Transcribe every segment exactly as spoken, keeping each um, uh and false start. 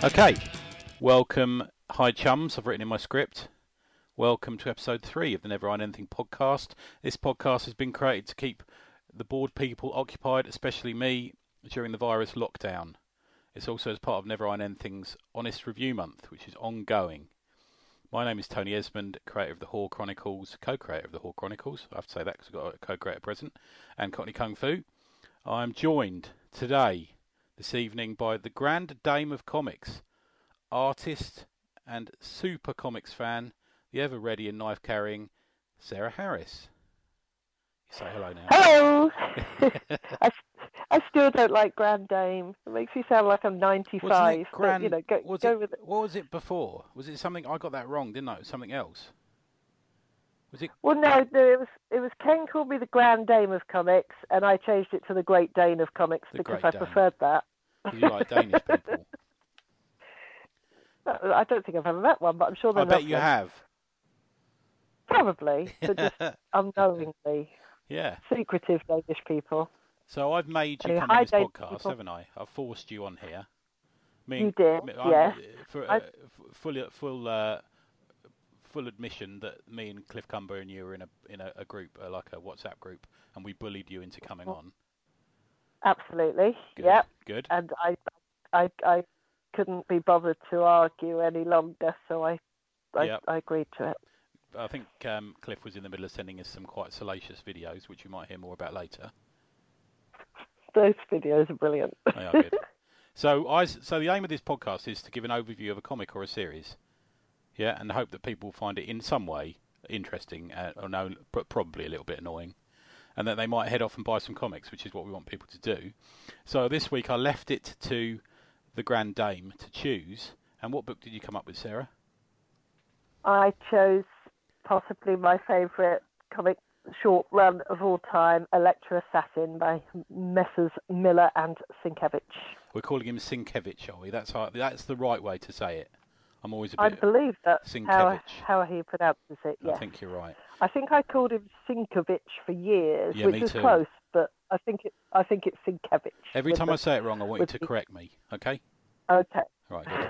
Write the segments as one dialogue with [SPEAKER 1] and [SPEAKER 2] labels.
[SPEAKER 1] Okay, welcome, hi chums, I've written in my script. Welcome to episode three of the Never Mind Anything podcast. This podcast has been created to keep the bored people occupied, especially me, during the virus lockdown. It's also as part of Never Mind Anything's Honest Review Month, which is ongoing. My name is Tony Esmond, creator of the Hall Chronicles, co-creator of the Hall Chronicles. I have to say that because I've got a co-creator present, and Cockney Kung Fu. I am joined today, this evening, by the Grand Dame of Comics, artist and super comics fan, the ever ready and knife carrying Sarah Harris. You say hello now.
[SPEAKER 2] Hello. I, I still don't like Grand Dame. It makes me sound like I'm ninety-five.
[SPEAKER 1] Grand,
[SPEAKER 2] but, you know, go,
[SPEAKER 1] was
[SPEAKER 2] go
[SPEAKER 1] it,
[SPEAKER 2] with it.
[SPEAKER 1] What was it before? Was it something I got that wrong? Didn't I? It was something else. Was it?
[SPEAKER 2] Well, no, no, it was it was Ken called me the Grand Dame of Comics, and I changed it to the Great Dane of Comics
[SPEAKER 1] The
[SPEAKER 2] because
[SPEAKER 1] Great
[SPEAKER 2] I
[SPEAKER 1] Dane.
[SPEAKER 2] preferred that.
[SPEAKER 1] Do you like Danish people?
[SPEAKER 2] I don't think I've ever met one, but I'm sure they're
[SPEAKER 1] I bet
[SPEAKER 2] lovely.
[SPEAKER 1] you have.
[SPEAKER 2] Probably, but just unknowingly.
[SPEAKER 1] Yeah.
[SPEAKER 2] Secretive Danish people.
[SPEAKER 1] So I've made you
[SPEAKER 2] I mean,
[SPEAKER 1] come on
[SPEAKER 2] hi,
[SPEAKER 1] this
[SPEAKER 2] Danish
[SPEAKER 1] podcast,
[SPEAKER 2] people.
[SPEAKER 1] haven't I? I've forced you on here. Me,
[SPEAKER 2] You did,
[SPEAKER 1] me- I'm-
[SPEAKER 2] yes.
[SPEAKER 1] For
[SPEAKER 2] I-
[SPEAKER 1] uh, f- full, full, uh, full admission that me and Cliff Cumber and you were in a in a, a group, uh, like a WhatsApp group, and we bullied you into coming on.
[SPEAKER 2] Absolutely.
[SPEAKER 1] Good.
[SPEAKER 2] Yep.
[SPEAKER 1] Good.
[SPEAKER 2] And I, I, I couldn't be bothered to argue any longer, so I, I,
[SPEAKER 1] Yep.
[SPEAKER 2] I agreed to it.
[SPEAKER 1] I think um, Cliff was in the middle of sending us some quite salacious videos, which you might hear more about later.
[SPEAKER 2] Those videos are brilliant.
[SPEAKER 1] They are good. So I, so the aim of this podcast is to give an overview of a comic or a series, yeah, and hope that people find it in some way interesting, uh, or no, pr- probably a little bit annoying, and that they might head off and buy some comics, which is what we want people to do. So this week I left it to the Grand Dame to choose. And what book did you come up with, Sarah?
[SPEAKER 2] I chose possibly my favourite comic short run of all time, Electra Assassin by Messrs. Miller and Sienkiewicz.
[SPEAKER 1] We're calling him Sienkiewicz, are we? That's how, that's the right way to say it. I'm always a
[SPEAKER 2] I
[SPEAKER 1] bit
[SPEAKER 2] believe that's how,
[SPEAKER 1] Sienkiewicz.
[SPEAKER 2] how he pronounces it, yes.
[SPEAKER 1] I think you're right.
[SPEAKER 2] I think I called him Sienkiewicz for years,
[SPEAKER 1] Yeah,
[SPEAKER 2] which
[SPEAKER 1] me
[SPEAKER 2] was
[SPEAKER 1] too.
[SPEAKER 2] close, but I think it, I think it's Sienkiewicz.
[SPEAKER 1] Every
[SPEAKER 2] with
[SPEAKER 1] time
[SPEAKER 2] the-
[SPEAKER 1] I say it wrong, I want you
[SPEAKER 2] with
[SPEAKER 1] to
[SPEAKER 2] the-
[SPEAKER 1] correct me, okay?
[SPEAKER 2] Okay.
[SPEAKER 1] Right, good.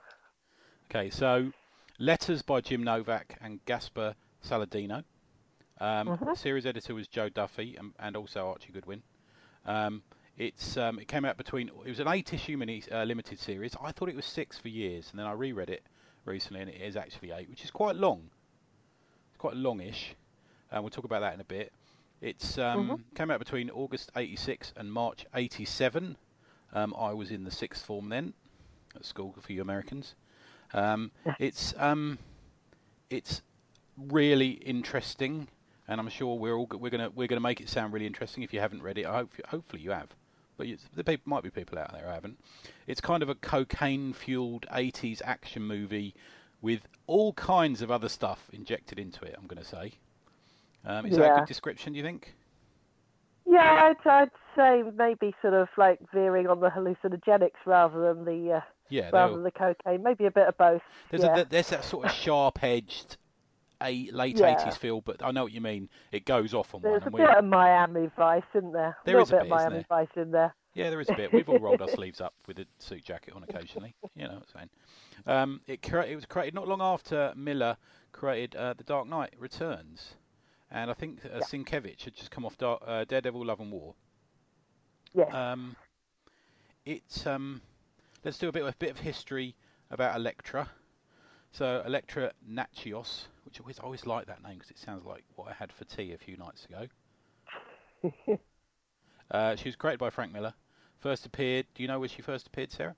[SPEAKER 1] Okay, so Letters by Jim Novak and Gaspar Saladino. Um,
[SPEAKER 2] Mhm.
[SPEAKER 1] The series editor was Joe Duffy and, and also Archie Goodwin. Um, it's um, it came out between. It was an eight-issue mini uh, limited series. I thought it was six for years, and then I reread it recently, and it is actually eight, which is quite long. It's quite longish, and we'll talk about that in a bit. It's um,
[SPEAKER 2] Mhm.
[SPEAKER 1] came out between August eighty-six and March eighty-seven. Um, I was in the sixth form then at school for you Americans. Um, it's um, it's really interesting, and I'm sure we're all go- we're gonna we're gonna make it sound really interesting. If you haven't read it, I hope hopefully you have, but you, there peop- might be people out there who haven't. It's kind of a cocaine-fueled eighties action movie with all kinds of other stuff injected into it. I'm going to say, um, is that a
[SPEAKER 2] Yeah.
[SPEAKER 1] good description? Do you think?
[SPEAKER 2] Yeah, I'd, I'd say maybe sort of like veering on the hallucinogenics rather than the uh,
[SPEAKER 1] Yeah,
[SPEAKER 2] rather
[SPEAKER 1] they're-
[SPEAKER 2] than the cocaine. Maybe a bit of both.
[SPEAKER 1] There's,
[SPEAKER 2] yeah.
[SPEAKER 1] a, there's that sort of sharp-edged, a late
[SPEAKER 2] Yeah.
[SPEAKER 1] eighties feel, but I know what you mean. It goes off on
[SPEAKER 2] There's
[SPEAKER 1] one.
[SPEAKER 2] a
[SPEAKER 1] And we,
[SPEAKER 2] bit of Miami Vice, isn't there?
[SPEAKER 1] There
[SPEAKER 2] a
[SPEAKER 1] is a
[SPEAKER 2] little bit
[SPEAKER 1] bit,
[SPEAKER 2] of
[SPEAKER 1] isn't
[SPEAKER 2] Miami Vice in there.
[SPEAKER 1] yeah, there is a bit. We've all rolled our sleeves up with a suit jacket on occasionally. You know what I'm saying? Um, it, cre- it was created not long after Miller created uh, The Dark Knight Returns, and I think uh,
[SPEAKER 2] Yeah.
[SPEAKER 1] Sienkiewicz had just come off Dar- uh, Daredevil: Love and War.
[SPEAKER 2] Yes.
[SPEAKER 1] Um, it's um, let's do a bit a bit of history about Electra. So Electra Natchios, which I always, I always like that name because it sounds like what I had for tea a few nights ago. uh, she was created by Frank Miller. First appeared. Do you know where she first appeared, Sarah?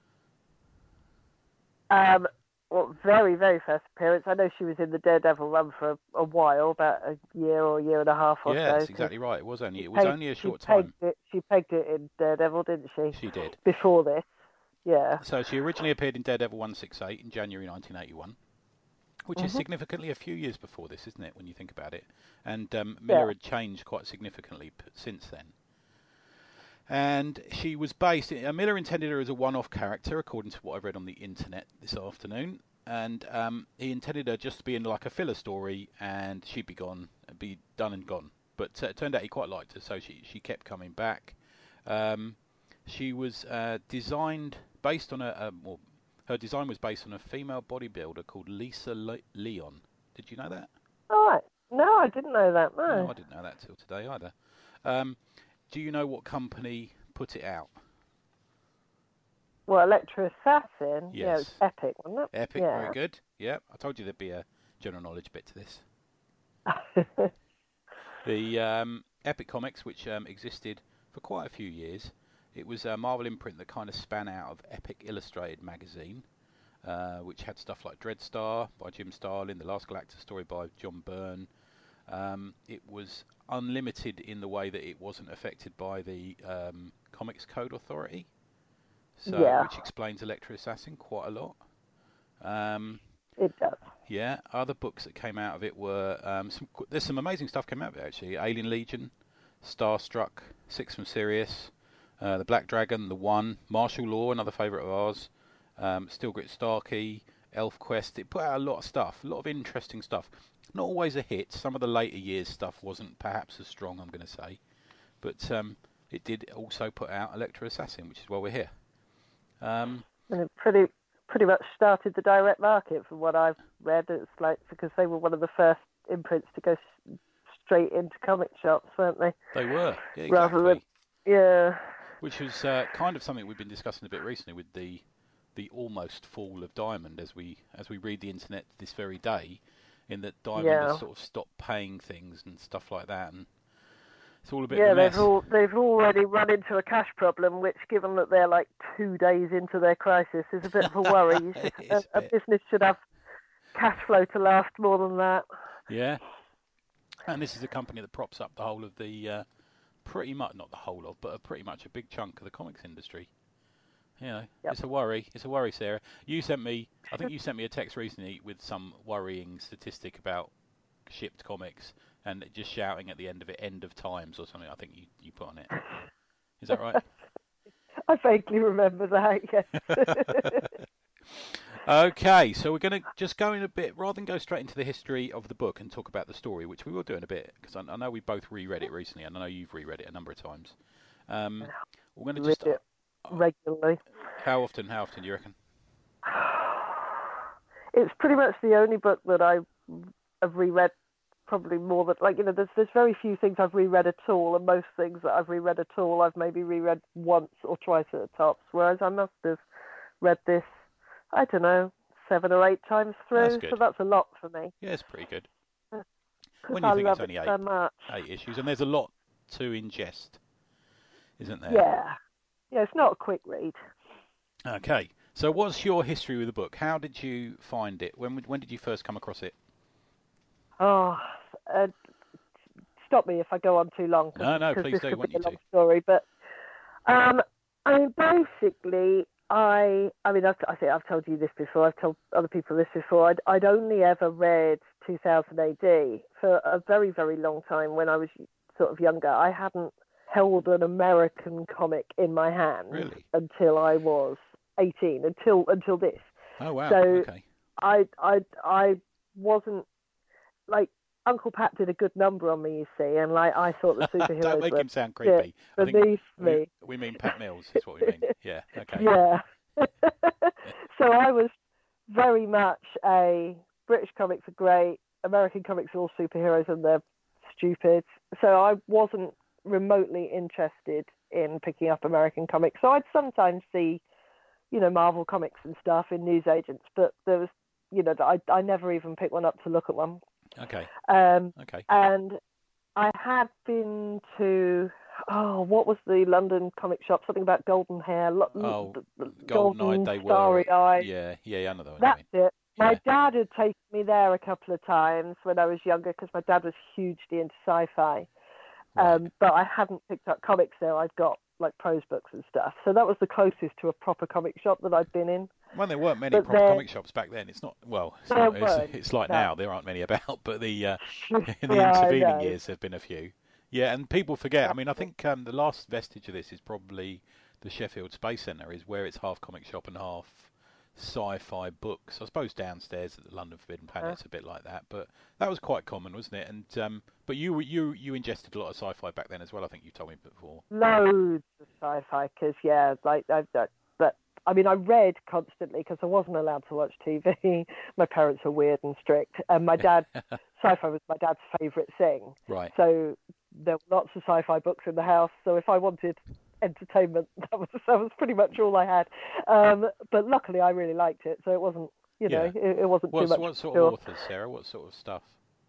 [SPEAKER 2] um, well, very, very first appearance. I know she was in the Daredevil run for a, a while, about a year or a year and a half or
[SPEAKER 1] yeah,
[SPEAKER 2] so.
[SPEAKER 1] that's
[SPEAKER 2] 'cause
[SPEAKER 1] exactly right. It was only
[SPEAKER 2] she
[SPEAKER 1] it was
[SPEAKER 2] pegged-
[SPEAKER 1] only a
[SPEAKER 2] she
[SPEAKER 1] short time.
[SPEAKER 2] pegged It, she pegged it in Daredevil, didn't she?
[SPEAKER 1] She did.
[SPEAKER 2] Before this. Yeah.
[SPEAKER 1] So she originally appeared in Daredevil one sixty-eight in January nineteen eighty-one, which is
[SPEAKER 2] Mhm.
[SPEAKER 1] significantly a few years before this, isn't it, when you think about it? And um, Miller
[SPEAKER 2] Yeah.
[SPEAKER 1] had changed quite significantly p- since then. And she was based... Uh, Miller intended her as a one-off character, according to what I've read on the internet this afternoon. And um, he intended her just to be in like a filler story, and she'd be gone, be done and gone. But uh, it turned out he quite liked her, so she, she kept coming back. Um, she was uh, designed... based on a, a well, Her design was based on a female bodybuilder called Lisa Le- Leon. Did you know that?
[SPEAKER 2] All right. No, I didn't know that. No.
[SPEAKER 1] No, I didn't know that till today either. Um, do you know what company put it out?
[SPEAKER 2] Well, Electra Assassin.
[SPEAKER 1] Yes.
[SPEAKER 2] Yeah, it was Epic, wasn't it?
[SPEAKER 1] Epic,
[SPEAKER 2] Yeah.
[SPEAKER 1] very good. Yeah, I told you there'd be a general knowledge bit to this. The um, Epic Comics, which um, existed for quite a few years, it was a Marvel imprint that kind of span out of Epic Illustrated magazine, uh, which had stuff like Dreadstar by Jim Starlin, The Last Galactus story by John Byrne. Um, it was unlimited in the way that it wasn't affected by the um, Comics Code Authority, so
[SPEAKER 2] Yeah.
[SPEAKER 1] which explains Electra Assassin quite a lot. Um,
[SPEAKER 2] It does.
[SPEAKER 1] Yeah, other books that came out of it were um, some. There's some amazing stuff came out of it actually. Alien Legion, Starstruck, Six from Sirius, uh, The Black Dragon, The One, Martial Law, another favourite of ours. Um, Steel Grit Starkey, Elf Quest. It put out a lot of stuff, a lot of interesting stuff. Not always a hit. Some of the later years stuff wasn't perhaps as strong, I'm going to say, but um, it did also put out Electra Assassin, which is why we're here. Um,
[SPEAKER 2] And it pretty pretty much started the direct market, from what I've read. It's like because they were one of the first imprints to go s- straight into comic shops, weren't they?
[SPEAKER 1] they were, yeah,
[SPEAKER 2] Rather
[SPEAKER 1] exactly.
[SPEAKER 2] than yeah.
[SPEAKER 1] Which was uh, kind of something we've been discussing a bit recently with the the almost fall of Diamond, as we as we read the internet this very day, in that Diamond
[SPEAKER 2] Yeah.
[SPEAKER 1] has sort of stopped paying things and stuff like that, and it's all a bit
[SPEAKER 2] Yeah,
[SPEAKER 1] of a mess.
[SPEAKER 2] they've all they've already run into a cash problem, which, given that they're like two days into their crisis, is a bit of a worry. You should,
[SPEAKER 1] It
[SPEAKER 2] a,
[SPEAKER 1] is a
[SPEAKER 2] a
[SPEAKER 1] bit.
[SPEAKER 2] business should have cash flow to last more than that.
[SPEAKER 1] Yeah, and this is a company that props up the whole of the uh, pretty much not the whole of, but a pretty much a big chunk of the comics industry. You know,
[SPEAKER 2] Yep.
[SPEAKER 1] it's a worry. It's a worry, Sarah. You sent me, I think you sent me a text recently with some worrying statistic about shipped comics and just shouting at the end of it, "End of times" or something. I think you, you put on it. Is that right?
[SPEAKER 2] I vaguely remember that. Yes.
[SPEAKER 1] Okay, so we're going to just go in a bit, rather than go straight into the history of the book and talk about the story, which we will do in a bit, because I, I know we both reread it recently, and I know you've reread it a number of times. Um, we're going to just.
[SPEAKER 2] Read it regularly.
[SPEAKER 1] How often? How often do you reckon?
[SPEAKER 2] It's pretty much the only book that I have reread probably more than, like, you know, there's there's very few things I've reread at all, and most things that I've reread at all I've maybe reread once or twice at the tops, whereas I must have read this, I don't know, seven or eight times through,
[SPEAKER 1] That's good.
[SPEAKER 2] so that's a lot for me.
[SPEAKER 1] Yeah, it's pretty good.
[SPEAKER 2] Because
[SPEAKER 1] When you
[SPEAKER 2] I
[SPEAKER 1] think
[SPEAKER 2] love
[SPEAKER 1] it's only
[SPEAKER 2] it
[SPEAKER 1] eight,
[SPEAKER 2] so much.
[SPEAKER 1] eight issues, and there's a lot to ingest, isn't there?
[SPEAKER 2] Yeah. Yeah, it's not a quick read.
[SPEAKER 1] Okay, so what's your history with the book? How did you find it? When when did you first come across it?
[SPEAKER 2] Oh, uh, stop me if I go on too long. Cause,
[SPEAKER 1] No, no,
[SPEAKER 2] cause
[SPEAKER 1] please
[SPEAKER 2] this
[SPEAKER 1] do,
[SPEAKER 2] could
[SPEAKER 1] want
[SPEAKER 2] be a
[SPEAKER 1] you
[SPEAKER 2] long
[SPEAKER 1] to.
[SPEAKER 2] story, but um, I mean, basically, I, I mean, I've, I think I've told you this before. I've told other people this before. I'd, I'd only ever read two thousand A D for a very, very long time when I was sort of younger. I hadn't held an American comic in my hand
[SPEAKER 1] Really?
[SPEAKER 2] until I was eighteen. Until until this.
[SPEAKER 1] Oh wow.
[SPEAKER 2] So
[SPEAKER 1] Okay.
[SPEAKER 2] I, I, I wasn't like. Uncle Pat did a good number on me, you see, and like I thought the superheroes
[SPEAKER 1] Don't make
[SPEAKER 2] were
[SPEAKER 1] him sound creepy. I think
[SPEAKER 2] beneath
[SPEAKER 1] we,
[SPEAKER 2] me.
[SPEAKER 1] we mean Pat Mills is what we mean. Yeah. Okay.
[SPEAKER 2] Yeah. So I was very much a British comics are great, American comics are all superheroes and they're stupid. So I wasn't remotely interested in picking up American comics. So I'd sometimes see, you know, Marvel comics and stuff in newsagents, but there was, you know, I I never even picked one up to look at one.
[SPEAKER 1] Okay.
[SPEAKER 2] Um,
[SPEAKER 1] Okay.
[SPEAKER 2] and I had been to, oh, what was the London comic shop? Something about golden hair. Lo-
[SPEAKER 1] Oh,
[SPEAKER 2] the- the
[SPEAKER 1] Golden eyed they were.
[SPEAKER 2] starry eyes.
[SPEAKER 1] Yeah. Yeah. Yeah. I know that one.
[SPEAKER 2] That's it. My
[SPEAKER 1] Yeah.
[SPEAKER 2] dad had taken me there a couple of times when I was younger because my dad was hugely into sci-fi. Um,
[SPEAKER 1] Right.
[SPEAKER 2] but I hadn't picked up comics there. I'd got like prose books and stuff. So that was the closest to a proper comic shop that I'd been in.
[SPEAKER 1] Well, there weren't many
[SPEAKER 2] but
[SPEAKER 1] proper
[SPEAKER 2] then-
[SPEAKER 1] comic shops back then. It's not well. It's,
[SPEAKER 2] There
[SPEAKER 1] not, it's,
[SPEAKER 2] weren't,
[SPEAKER 1] it's like
[SPEAKER 2] no.
[SPEAKER 1] now. There aren't many about. But the uh, in the
[SPEAKER 2] Yeah, I
[SPEAKER 1] intervening
[SPEAKER 2] know.
[SPEAKER 1] years, there've been a few. Yeah, and people forget. I mean, I think um, the last vestige of this is probably the Sheffield Space Centre, is where it's half comic shop and half sci-fi books. I suppose downstairs at the London Forbidden Planet's a bit like that, but that was quite common, wasn't it? And um, but you you you ingested a lot of sci-fi back then as well. I think you told me before.
[SPEAKER 2] Loads of sci-fi because yeah, like I, I, that, I mean, I read constantly because I wasn't allowed to watch T V. My parents were weird and strict. And my dad, sci-fi was my dad's favourite thing.
[SPEAKER 1] Right.
[SPEAKER 2] So there were lots of sci-fi books in the house. So if I wanted entertainment, that was that was pretty much all I had. Um, but luckily, I really liked it. So it wasn't, you know,
[SPEAKER 1] Yeah.
[SPEAKER 2] it, it wasn't
[SPEAKER 1] What's,
[SPEAKER 2] too much.
[SPEAKER 1] what sort
[SPEAKER 2] sure.
[SPEAKER 1] of authors, Sarah? What sort of stuff?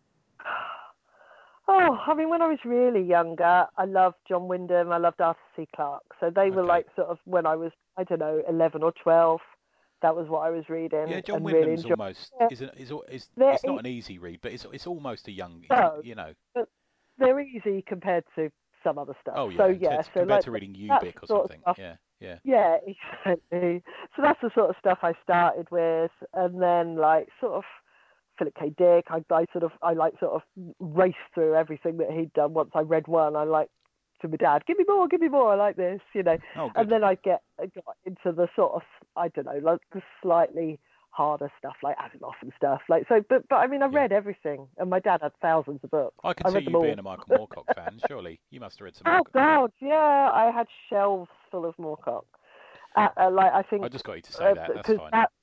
[SPEAKER 2] Oh, I mean, when I was really younger, I loved John Wyndham. I loved Arthur C. Clarke. So they were
[SPEAKER 1] Okay.
[SPEAKER 2] like sort of when I was, I don't know, eleven or twelve. That was what I was reading.
[SPEAKER 1] Yeah, John
[SPEAKER 2] and
[SPEAKER 1] Wyndham's
[SPEAKER 2] really
[SPEAKER 1] almost
[SPEAKER 2] yeah.
[SPEAKER 1] is, is, is
[SPEAKER 2] They're
[SPEAKER 1] it's not
[SPEAKER 2] e-
[SPEAKER 1] an easy read, but it's it's almost a young,
[SPEAKER 2] No.
[SPEAKER 1] you know.
[SPEAKER 2] But they're easy compared to some other stuff.
[SPEAKER 1] Oh yeah,
[SPEAKER 2] So
[SPEAKER 1] t-
[SPEAKER 2] yeah, so
[SPEAKER 1] compared
[SPEAKER 2] like
[SPEAKER 1] to reading
[SPEAKER 2] that
[SPEAKER 1] Ubik or
[SPEAKER 2] sort of
[SPEAKER 1] something.
[SPEAKER 2] stuff.
[SPEAKER 1] Yeah, yeah.
[SPEAKER 2] Yeah, exactly. So that's the sort of stuff I started with, and then like sort of Philip K. Dick. I, I sort of I like sort of raced through everything that he'd done. Once I read one, I like to my dad, give me more, give me more. I like this, you know.
[SPEAKER 1] Oh, good.
[SPEAKER 2] And then I get I got into the sort of I don't know, like the slightly harder stuff like Asimov and stuff. Like so, but but I mean, I
[SPEAKER 1] Yeah.
[SPEAKER 2] read everything, and my dad had thousands of books.
[SPEAKER 1] I can
[SPEAKER 2] I
[SPEAKER 1] see
[SPEAKER 2] read
[SPEAKER 1] you
[SPEAKER 2] them all.
[SPEAKER 1] being a Michael Moorcock fan. Surely you must have read some.
[SPEAKER 2] Oh
[SPEAKER 1] Moorcock.
[SPEAKER 2] God, yeah, I had shelves full of Moorcock. Uh, uh, like I think
[SPEAKER 1] I just got you to say that. That's fine.
[SPEAKER 2] That,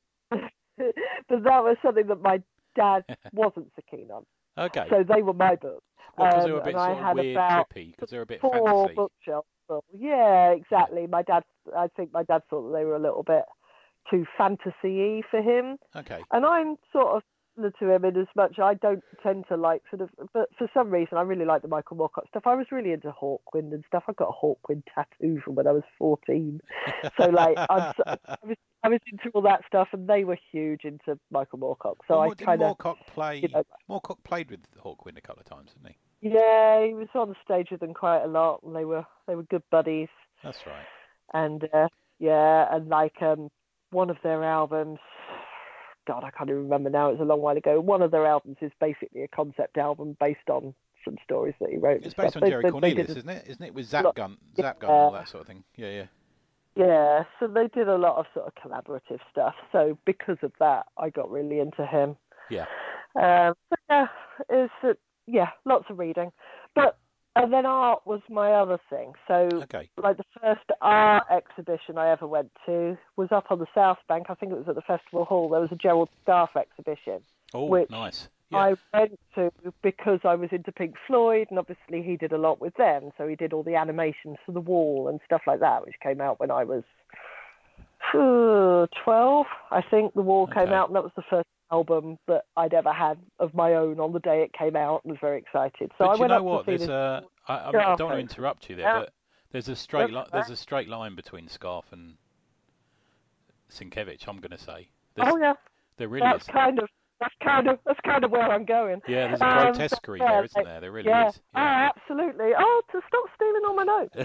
[SPEAKER 2] but that was something that my dad wasn't so keen on.
[SPEAKER 1] Okay.
[SPEAKER 2] So they were my books.
[SPEAKER 1] Because
[SPEAKER 2] um,
[SPEAKER 1] they were a bit
[SPEAKER 2] and I
[SPEAKER 1] sort of
[SPEAKER 2] had
[SPEAKER 1] weird,
[SPEAKER 2] about
[SPEAKER 1] trippy. Because they're a bit
[SPEAKER 2] four
[SPEAKER 1] fantasy.
[SPEAKER 2] bookshelves full. Yeah, exactly. My dad, I think my dad thought that they were a little bit too fantasy-y for him.
[SPEAKER 1] Okay.
[SPEAKER 2] And I'm sort of similar to him in as much I don't tend to like sort of, but for some reason I really like the Michael Moorcock stuff. I was really into Hawkwind and stuff. I got a Hawkwind tattoo from when I was fourteen. So like I'm, I was I was into all that stuff, and they were huge into Michael Moorcock. So
[SPEAKER 1] well,
[SPEAKER 2] I
[SPEAKER 1] did
[SPEAKER 2] kind of
[SPEAKER 1] Moorcock play?
[SPEAKER 2] you know,
[SPEAKER 1] Moorcock played with Hawkwind a couple of times, didn't he?
[SPEAKER 2] yeah, he was on the stage with them quite a lot, and they were they were good buddies.
[SPEAKER 1] That's right.
[SPEAKER 2] And uh, yeah, and like um, one of their albums, God, I can't even remember now. It was a long while ago. One of their albums is basically a concept album based on some stories that he wrote.
[SPEAKER 1] It's based on
[SPEAKER 2] they,
[SPEAKER 1] Jerry
[SPEAKER 2] they,
[SPEAKER 1] Cornelius,
[SPEAKER 2] they did,
[SPEAKER 1] isn't it? Isn't it with Zap
[SPEAKER 2] lot,
[SPEAKER 1] Gun, Zap Gun,
[SPEAKER 2] yeah.
[SPEAKER 1] and all that sort of thing? Yeah, yeah.
[SPEAKER 2] Yeah, so they did a lot of sort of collaborative stuff. So because of that, I got really into him.
[SPEAKER 1] Yeah.
[SPEAKER 2] Um, but yeah, it's uh, yeah, lots of reading, but and then art was my other thing. So
[SPEAKER 1] Okay.
[SPEAKER 2] like the first art exhibition I ever went to was up on the South Bank. I think it was at the Festival Hall. There was a Gerald Scarfe exhibition.
[SPEAKER 1] Oh,
[SPEAKER 2] which
[SPEAKER 1] nice. Yeah.
[SPEAKER 2] I went to because I was into Pink Floyd, and obviously he did a lot with them. So he did all the animations for the wall and stuff like that, which came out when I was uh, twelve. I think the wall
[SPEAKER 1] Okay.
[SPEAKER 2] came out, and that was the first album that I'd ever had of my own on the day it came out, and was very excited. So
[SPEAKER 1] but
[SPEAKER 2] I
[SPEAKER 1] you
[SPEAKER 2] went
[SPEAKER 1] know
[SPEAKER 2] up
[SPEAKER 1] what?
[SPEAKER 2] to see
[SPEAKER 1] There's
[SPEAKER 2] this.
[SPEAKER 1] a. I, I, mean, I don't want to
[SPEAKER 2] Scarfe.
[SPEAKER 1] interrupt you there,
[SPEAKER 2] Yeah.
[SPEAKER 1] but there's a straight li-
[SPEAKER 2] That's
[SPEAKER 1] there's
[SPEAKER 2] right.
[SPEAKER 1] a straight line between Scarfe and Sienkiewicz. I'm going to say. There's,
[SPEAKER 2] Oh yeah,
[SPEAKER 1] there really
[SPEAKER 2] that's
[SPEAKER 1] is.
[SPEAKER 2] kind of that's kind of that's kind of where I'm going.
[SPEAKER 1] Yeah, there's a
[SPEAKER 2] Um,
[SPEAKER 1] grotesquerie
[SPEAKER 2] yeah,
[SPEAKER 1] there, isn't
[SPEAKER 2] like-
[SPEAKER 1] there? There really
[SPEAKER 2] yeah,
[SPEAKER 1] is. Yeah.
[SPEAKER 2] ah, absolutely. Oh, to stop stealing all my notes.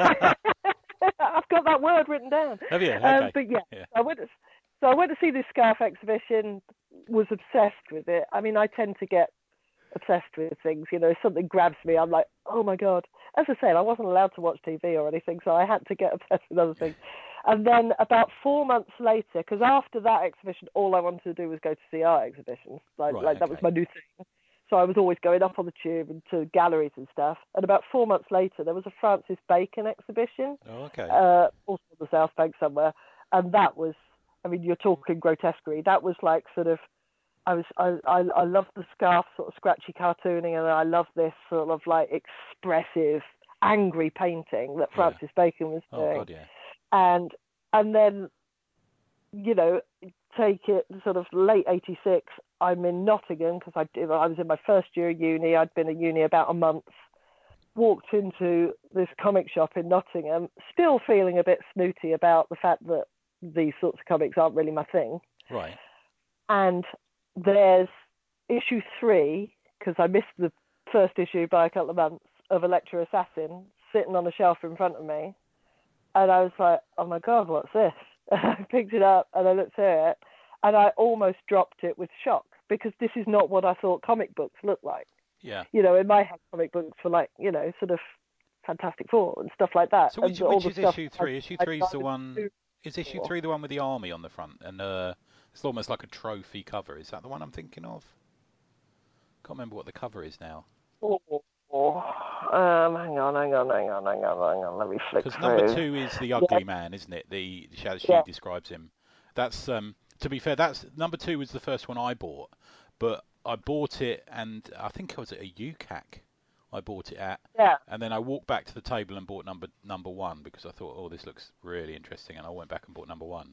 [SPEAKER 2] I've got that word written down.
[SPEAKER 1] Have you?
[SPEAKER 2] Um,
[SPEAKER 1] Okay.
[SPEAKER 2] but yeah,
[SPEAKER 1] Yeah.
[SPEAKER 2] I went to, so I went to see this Scarfe exhibition, was obsessed with it. I mean, I tend to get obsessed with things, you know, if something grabs me, I'm like, oh my God. As I said, I wasn't allowed to watch T V or anything, so I had to get obsessed with other things. And then about four months later, because after that exhibition, all I wanted to do was go to see art exhibitions. Like,
[SPEAKER 1] Right,
[SPEAKER 2] like that was
[SPEAKER 1] okay.
[SPEAKER 2] my new thing. So I was always going up on the tube and to galleries and stuff. And about four months later, there was a Francis Bacon exhibition,
[SPEAKER 1] Oh, okay.
[SPEAKER 2] uh, also on the South Bank somewhere. And that was, I mean, you're talking grotesquerie. That was like sort of, I was, I, I, I loved the Scarfe sort of scratchy cartooning, and I loved this sort of like expressive, angry painting that
[SPEAKER 1] Yeah.
[SPEAKER 2] Francis Bacon was
[SPEAKER 1] Oh
[SPEAKER 2] doing.
[SPEAKER 1] God, yeah.
[SPEAKER 2] And and then, you know, take it sort of late eighty-six. I'm in Nottingham because I did, I was in my first year of uni. I'd been at uni about a month. Walked into this comic shop in Nottingham, still feeling a bit snooty about the fact that these sorts of comics aren't really my thing.
[SPEAKER 1] Right.
[SPEAKER 2] And there's issue three, because I missed the first issue by a couple of months, of Electra Assassin sitting on a shelf in front of me. And I was like, oh my God, what's this? And I picked it up and I looked at it, and I almost dropped it with shock, because this is not what I thought comic books looked like.
[SPEAKER 1] Yeah.
[SPEAKER 2] You know, in my head, comic books were like, you know, sort of Fantastic Four and stuff like that.
[SPEAKER 1] So which,
[SPEAKER 2] and all
[SPEAKER 1] which
[SPEAKER 2] the
[SPEAKER 1] is
[SPEAKER 2] stuff
[SPEAKER 1] issue
[SPEAKER 2] I-
[SPEAKER 1] three? Issue
[SPEAKER 2] I
[SPEAKER 1] three is the
[SPEAKER 2] started
[SPEAKER 1] one.
[SPEAKER 2] to-
[SPEAKER 1] Is issue
[SPEAKER 2] Four.
[SPEAKER 1] three the one with the army on the front, and uh, it's almost like a trophy cover? Is that the one I'm thinking of? Can't remember what the cover is now.
[SPEAKER 2] Four. um, hang on, hang on, hang on, hang on, hang on. Let me flick
[SPEAKER 1] Because
[SPEAKER 2] through.
[SPEAKER 1] number two is the Ugly
[SPEAKER 2] Yeah.
[SPEAKER 1] Man, isn't it? The as she
[SPEAKER 2] Yeah.
[SPEAKER 1] describes him. That's um. To be fair, that's number two was the first one I bought, but I bought it and I think I was at a U C A C. I bought it at,
[SPEAKER 2] Yeah.
[SPEAKER 1] and then I walked back to the table and bought number number one because I thought, oh, this looks really interesting, and I went back and bought number one.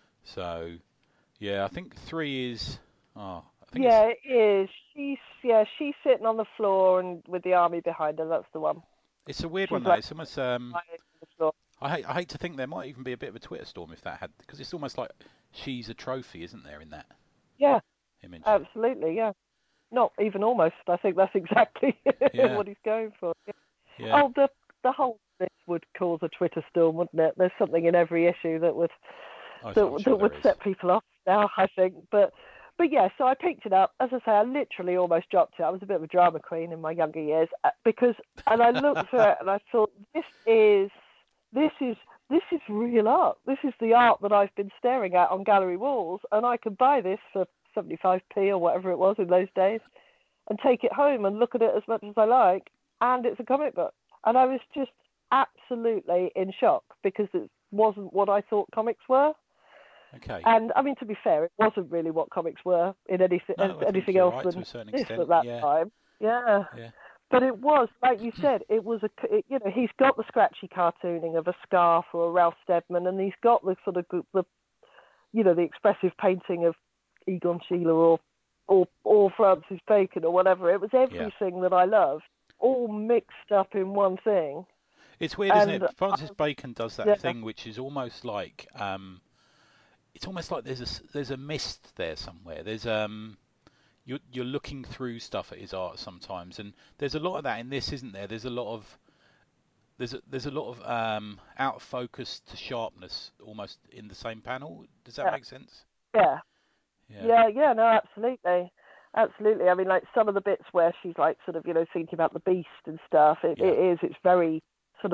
[SPEAKER 1] So, yeah, I think three is. Oh, I think
[SPEAKER 2] Yeah,
[SPEAKER 1] it's,
[SPEAKER 2] it is. She's yeah, she's sitting on the floor and with the army behind her. That's the one.
[SPEAKER 1] it's a weird
[SPEAKER 2] She's
[SPEAKER 1] one though.
[SPEAKER 2] like
[SPEAKER 1] It's almost um.
[SPEAKER 2] lying on the floor.
[SPEAKER 1] I hate I hate to think there might even be a bit of a Twitter storm if that had because it's almost like she's a trophy, isn't there, in that
[SPEAKER 2] Yeah,
[SPEAKER 1] image?
[SPEAKER 2] absolutely. Yeah, not even almost. I think that's exactly
[SPEAKER 1] Yeah.
[SPEAKER 2] what he's going for.
[SPEAKER 1] Yeah.
[SPEAKER 2] Oh, the the whole this would cause a Twitter storm, wouldn't it? There's something in every issue that would
[SPEAKER 1] I-
[SPEAKER 2] that,
[SPEAKER 1] I'm
[SPEAKER 2] that
[SPEAKER 1] sure
[SPEAKER 2] would
[SPEAKER 1] there is.
[SPEAKER 2] set people off now, I think. But but yeah, so I picked it up. As I say, I literally almost dropped it. I was a bit of a drama queen in my younger years uh, because, and I looked through it and I thought, this is this is this is real art. This is the art that I've been staring at on gallery walls, and I could buy this for seventy-five p or whatever it was in those days, and take it home and look at it as much as I like. And it's a comic book, and I was just absolutely in shock because it wasn't what I thought comics were.
[SPEAKER 1] Okay.
[SPEAKER 2] And I mean, to be fair, it wasn't really what comics were in anything
[SPEAKER 1] No, I think
[SPEAKER 2] anything
[SPEAKER 1] you're
[SPEAKER 2] else
[SPEAKER 1] right
[SPEAKER 2] than
[SPEAKER 1] to a certain
[SPEAKER 2] this
[SPEAKER 1] extent.
[SPEAKER 2] at that
[SPEAKER 1] Yeah.
[SPEAKER 2] time. Yeah.
[SPEAKER 1] Yeah.
[SPEAKER 2] But it was, like you said, it was a, it, you know, he's got the scratchy cartooning of a Scarf or a Ralph Steadman, and he's got the sort of the, you know, the expressive painting of Egon Schiele or or or Francis Bacon or whatever. It was everything that I loved, all mixed up in one thing.
[SPEAKER 1] It's weird, isn't
[SPEAKER 2] And
[SPEAKER 1] it? Francis Bacon does that
[SPEAKER 2] yeah.
[SPEAKER 1] thing which is almost like um, it's almost like there's a s- there's a mist there somewhere. There's um, you're you're looking through stuff at his art sometimes, and there's a lot of that in this, isn't there? There's a lot of there's a, there's a lot of um, out of focus to sharpness almost in the same panel. Does that
[SPEAKER 2] Yeah.
[SPEAKER 1] make sense?
[SPEAKER 2] Yeah.
[SPEAKER 1] Yeah.
[SPEAKER 2] Yeah, yeah, no, absolutely. Absolutely. I mean, like some of the bits where she's like sort of, you know, thinking about the beast and stuff, it,
[SPEAKER 1] Yeah.
[SPEAKER 2] it is, it's very sort of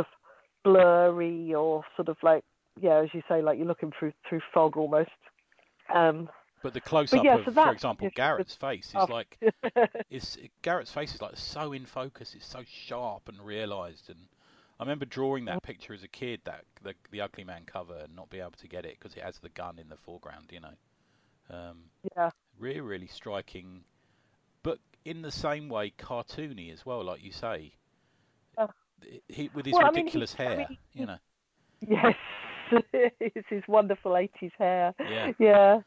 [SPEAKER 2] blurry or sort of like, yeah, as you say, like you're looking through through fog almost. Um,
[SPEAKER 1] But the close up
[SPEAKER 2] yeah,
[SPEAKER 1] of,
[SPEAKER 2] so
[SPEAKER 1] for
[SPEAKER 2] that's
[SPEAKER 1] example,
[SPEAKER 2] just-
[SPEAKER 1] Garrett's face is
[SPEAKER 2] Oh.
[SPEAKER 1] like it's Garrett's face is like so in focus. It's so sharp and realised. And I remember drawing that picture as a kid, that the the Ugly Man cover, and not be able to get it because it has the gun in the foreground. You know, um,
[SPEAKER 2] yeah,
[SPEAKER 1] really, really striking, but in the same way cartoony as well, like you say.
[SPEAKER 2] Yeah.
[SPEAKER 1] He with his
[SPEAKER 2] Well, I mean,
[SPEAKER 1] ridiculous
[SPEAKER 2] he- I
[SPEAKER 1] hair,
[SPEAKER 2] mean,
[SPEAKER 1] you know.
[SPEAKER 2] yes, it's his wonderful eighties hair.
[SPEAKER 1] Yeah.
[SPEAKER 2] Yeah.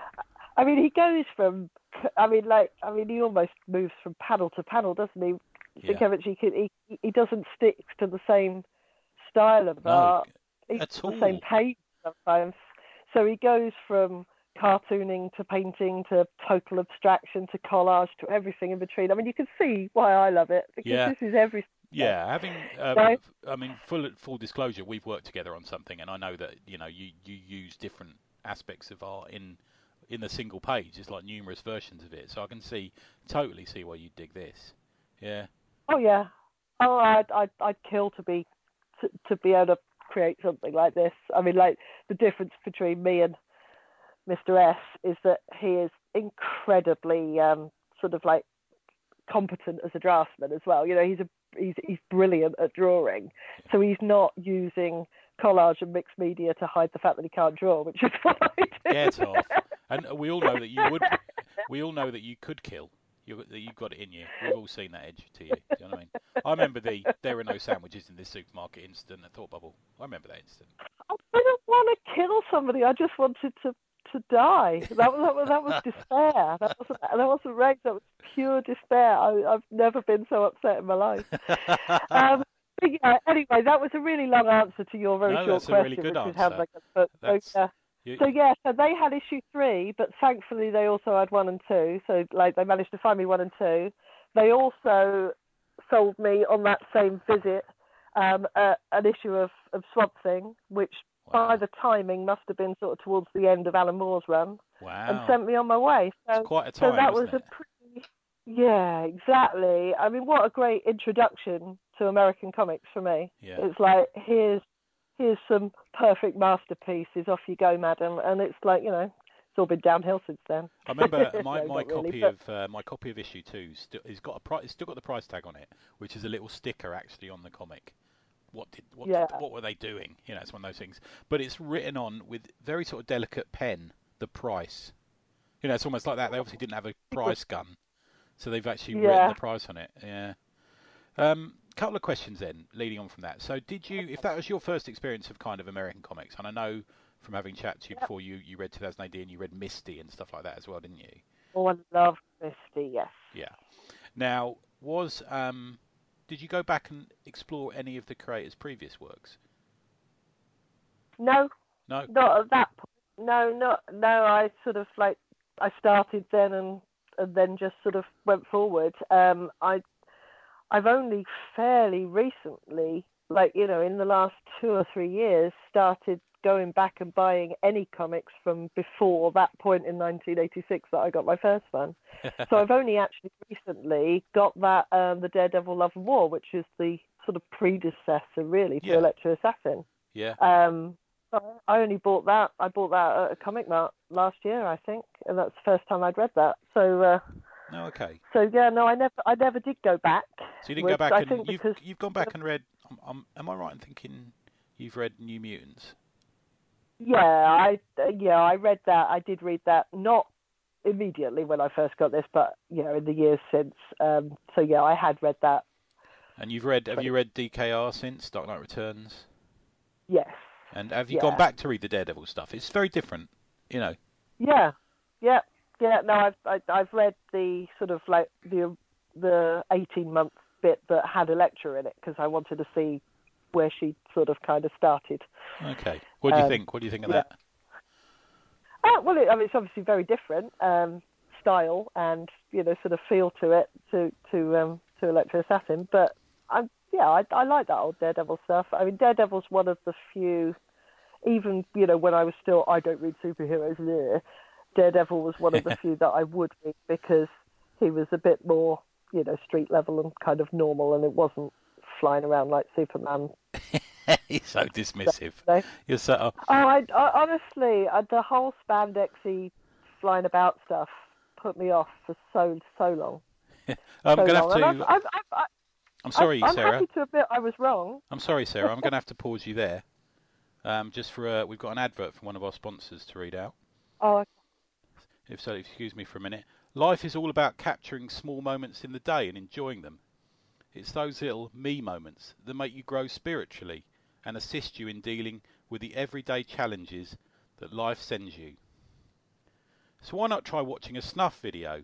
[SPEAKER 2] I mean, he goes from, I mean, like, I mean, he almost moves from panel to panel, doesn't he?
[SPEAKER 1] Yeah.
[SPEAKER 2] Sienkiewicz, he, could, he he doesn't stick to the same style of
[SPEAKER 1] No,
[SPEAKER 2] art, He's
[SPEAKER 1] at
[SPEAKER 2] the same
[SPEAKER 1] all.
[SPEAKER 2] page sometimes. So he goes from cartooning to painting to total abstraction to collage to everything in between. I mean, you can see why I love it because
[SPEAKER 1] Yeah.
[SPEAKER 2] this is everything.
[SPEAKER 1] Yeah, having, um,
[SPEAKER 2] Right.
[SPEAKER 1] I mean, full full disclosure, we've worked together on something, and I know that you know you, you use different aspects of art in in a single page. It's like numerous versions of it, so I can see totally see why you dig this. Yeah,
[SPEAKER 2] Oh yeah. Oh, I'd I'd, I'd kill to be to, to be able to create something like this. I mean, like the difference between me and Mister S is that he is incredibly um, sort of like competent as a draftsman as well. You know, he's a he's he's brilliant at drawing, so he's not using collage and mixed media to hide the fact that he can't draw, which is what I do.
[SPEAKER 1] get off. And we all know that you would. We all know that you could kill. You that you've got it in you. We've all seen that edge to you. Do you know what I mean? I remember the there are no sandwiches in this supermarket incident at Thought Bubble. I remember that incident.
[SPEAKER 2] I didn't want to kill somebody. I just wanted to, to die. That was that was, that was despair. That wasn't that wasn't rage. That was pure despair. I, I've never been so upset in my life. Um, but yeah, anyway, that was a really long answer to your very
[SPEAKER 1] No,
[SPEAKER 2] short
[SPEAKER 1] that's a really
[SPEAKER 2] question,
[SPEAKER 1] good
[SPEAKER 2] which is how
[SPEAKER 1] answer.
[SPEAKER 2] they got put.
[SPEAKER 1] That's-
[SPEAKER 2] So, yeah.
[SPEAKER 1] You-
[SPEAKER 2] So yeah, so they had issue three, but thankfully they also had one and two. So like they managed to find me one and two. They also sold me on that same visit um, uh, an issue of, of Swamp Thing, which
[SPEAKER 1] wow.
[SPEAKER 2] by the timing must have been sort of towards the end of Alan Moore's run,
[SPEAKER 1] Wow.
[SPEAKER 2] and sent me on my way. So,
[SPEAKER 1] It's quite a
[SPEAKER 2] so
[SPEAKER 1] time,
[SPEAKER 2] that was
[SPEAKER 1] wasn't
[SPEAKER 2] a
[SPEAKER 1] it?
[SPEAKER 2] pretty, yeah, exactly. I mean, what a great introduction to American comics for me.
[SPEAKER 1] Yeah.
[SPEAKER 2] It's like here's here's some perfect masterpieces. Off you go, madam. And it's like, you know, it's all been downhill since then.
[SPEAKER 1] I remember my,
[SPEAKER 2] no,
[SPEAKER 1] my copy
[SPEAKER 2] really, but...
[SPEAKER 1] of uh, my copy of issue two still has got a pri- it's still got the price tag on it, which is a little sticker actually on the comic. What did what
[SPEAKER 2] yeah.
[SPEAKER 1] did, what were they doing? You know, it's one of those things. But it's written on with very sort of delicate pen the price. You know, it's almost like that. They obviously didn't have a price gun, so they've actually
[SPEAKER 2] yeah.
[SPEAKER 1] written the price on it. Yeah. Um, couple of questions then, leading on from that. So, did you, if that was your first experience of kind of American comics, and I know from having chatted to you
[SPEAKER 2] yep.
[SPEAKER 1] before, you, you read two thousand A D and you read Misty and stuff like that as well, didn't you?
[SPEAKER 2] Oh, I love Misty, yes.
[SPEAKER 1] Yeah. Now, was um, did you go back and explore any of the creators' previous works?
[SPEAKER 2] No.
[SPEAKER 1] No.
[SPEAKER 2] Not at that point. No, not no. I sort of like I started then and, and then just sort of went forward. Um, I. I've only fairly recently, like, you know, in the last two or three years, started going back and buying any comics from before that point in nineteen eighty-six that I got my first one. So I've only actually recently got that, um, the Daredevil Love and War, which is the sort of predecessor, really, to
[SPEAKER 1] yeah.
[SPEAKER 2] Electro Assassin.
[SPEAKER 1] Yeah.
[SPEAKER 2] Um, I only bought that. I bought that at a Comic Mart last year, I think, and that's the first time I'd read that. So... Uh,
[SPEAKER 1] No, okay.
[SPEAKER 2] So yeah, no, I never, I never did go back.
[SPEAKER 1] So you didn't
[SPEAKER 2] which,
[SPEAKER 1] go back,
[SPEAKER 2] I
[SPEAKER 1] and
[SPEAKER 2] think
[SPEAKER 1] you've
[SPEAKER 2] because,
[SPEAKER 1] you've gone back and read. Um, um, am I right in thinking you've read New Mutants?
[SPEAKER 2] Yeah, I yeah, I read that. I did read that, not immediately when I first got this, but you know, in the years since. Um, so yeah, I had read that.
[SPEAKER 1] And you've read? Have you read D K R since Dark Knight Returns?
[SPEAKER 2] Yes.
[SPEAKER 1] And have you
[SPEAKER 2] yeah.
[SPEAKER 1] gone back to read the Daredevil stuff? It's very different, you know.
[SPEAKER 2] Yeah, yeah, yeah. No, I've I, I've read the sort of like the the eighteen month bit that had Elektra in it because I wanted to see where she sort of kind of started.
[SPEAKER 1] Okay. What do you
[SPEAKER 2] um,
[SPEAKER 1] think? What do you think of
[SPEAKER 2] yeah.
[SPEAKER 1] that?
[SPEAKER 2] Uh, well, it, I mean, it's obviously very different um, style and you know sort of feel to it to to um, to Electro Assassin, but I'm yeah, I, I like that old Daredevil stuff. I mean, Daredevil's one of the few, even you know when I was still I don't read superheroes there, Daredevil was one of the few that I would read because he was a bit more you know street level and kind of normal, and it wasn't flying around like Superman.
[SPEAKER 1] He's so dismissive.
[SPEAKER 2] So,
[SPEAKER 1] You're so. Oh,
[SPEAKER 2] I, I honestly, uh, the whole spandexy flying about stuff put me off for so so long.
[SPEAKER 1] I'm
[SPEAKER 2] so
[SPEAKER 1] gonna
[SPEAKER 2] long.
[SPEAKER 1] have to.
[SPEAKER 2] I've, I've, I've,
[SPEAKER 1] I'm sorry,
[SPEAKER 2] I'm
[SPEAKER 1] Sarah.
[SPEAKER 2] happy to admit I was wrong.
[SPEAKER 1] I'm sorry, Sarah. I'm going to have to pause you there. Um, just for uh, we've got an advert from one of our sponsors to read out.
[SPEAKER 2] Oh.
[SPEAKER 1] If so, excuse me for a minute. Life is all about capturing small moments in the day and enjoying them. It's those little me moments that make you grow spiritually and assist you in dealing with the everyday challenges that life sends you. So why not try watching a snuff video?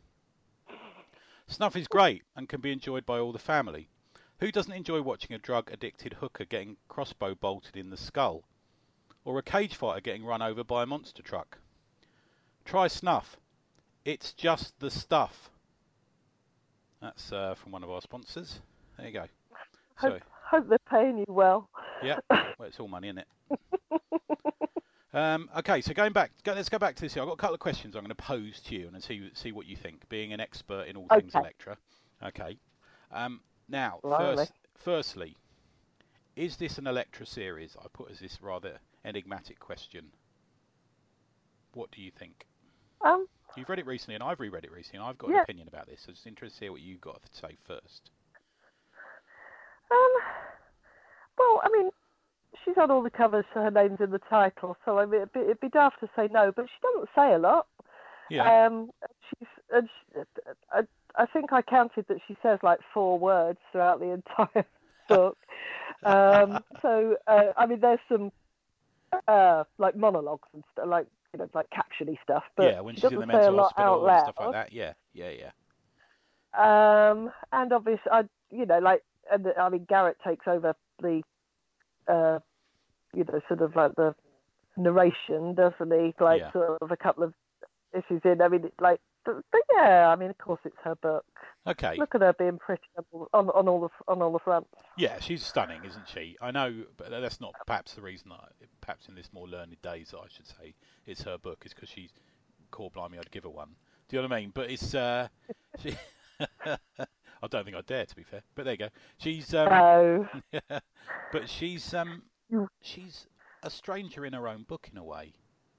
[SPEAKER 1] Snuff is great and can be enjoyed by all the family. Who doesn't enjoy watching a drug-addicted hooker getting crossbow bolted in the skull? Or a cage fighter getting run over by a monster truck? Try Snuff. It's just the stuff. That's uh, from one of our sponsors. There you go.
[SPEAKER 2] Hope,
[SPEAKER 1] So,
[SPEAKER 2] hope they're paying you well.
[SPEAKER 1] yeah, well, it's all money, isn't it? um, okay, so going back, go, let's go back to this here. I've got a couple of questions I'm going to pose to you and see see what you think, being an expert in all
[SPEAKER 2] Okay.
[SPEAKER 1] things Elektra. Okay. Um, now,
[SPEAKER 2] Blimey.
[SPEAKER 1] first, firstly, is this an Elektra series? I put as this rather enigmatic question. What do you think?
[SPEAKER 2] Um,
[SPEAKER 1] You've read it recently, and I've reread it recently, and I've got
[SPEAKER 2] yeah.
[SPEAKER 1] an opinion about this. So I'm just interested to hear what you've got to say first.
[SPEAKER 2] Um, well, I mean, she's on all the covers, so her name's in the title. So I mean, it'd be, it'd be daft to say no, but she doesn't say a lot.
[SPEAKER 1] Yeah.
[SPEAKER 2] Um, she's, and she, I, I think I counted that she says like four words throughout the entire book. Um, so uh, I mean, there's some uh, like monologues and stuff, like you know, like captiony stuff. But
[SPEAKER 1] yeah, when
[SPEAKER 2] she
[SPEAKER 1] she's in the
[SPEAKER 2] doesn't say a
[SPEAKER 1] mental
[SPEAKER 2] lot
[SPEAKER 1] hospital
[SPEAKER 2] out
[SPEAKER 1] and
[SPEAKER 2] loud.
[SPEAKER 1] stuff like that. Yeah, yeah, yeah.
[SPEAKER 2] Um, and obviously, I, you know, like, and I mean, Garrett takes over the, uh, you know, sort of like the narration, doesn't he? Like,
[SPEAKER 1] Yeah.
[SPEAKER 2] sort of a couple of issues in. I mean, like, but, but yeah, I mean, of course, it's her book.
[SPEAKER 1] Okay.
[SPEAKER 2] Look at her being pretty on on all the on all the fronts.
[SPEAKER 1] Yeah, she's stunning, isn't she? I know, but that's not perhaps the reason. I, perhaps in this more learned days, I should say, it's her book is because she's core blimey. I'd give her one. Do you know what I mean? But it's uh, she. I don't think I dare, to be fair. But there you go. She's um,
[SPEAKER 2] No.
[SPEAKER 1] but she's um, she's a stranger in her own book in a way,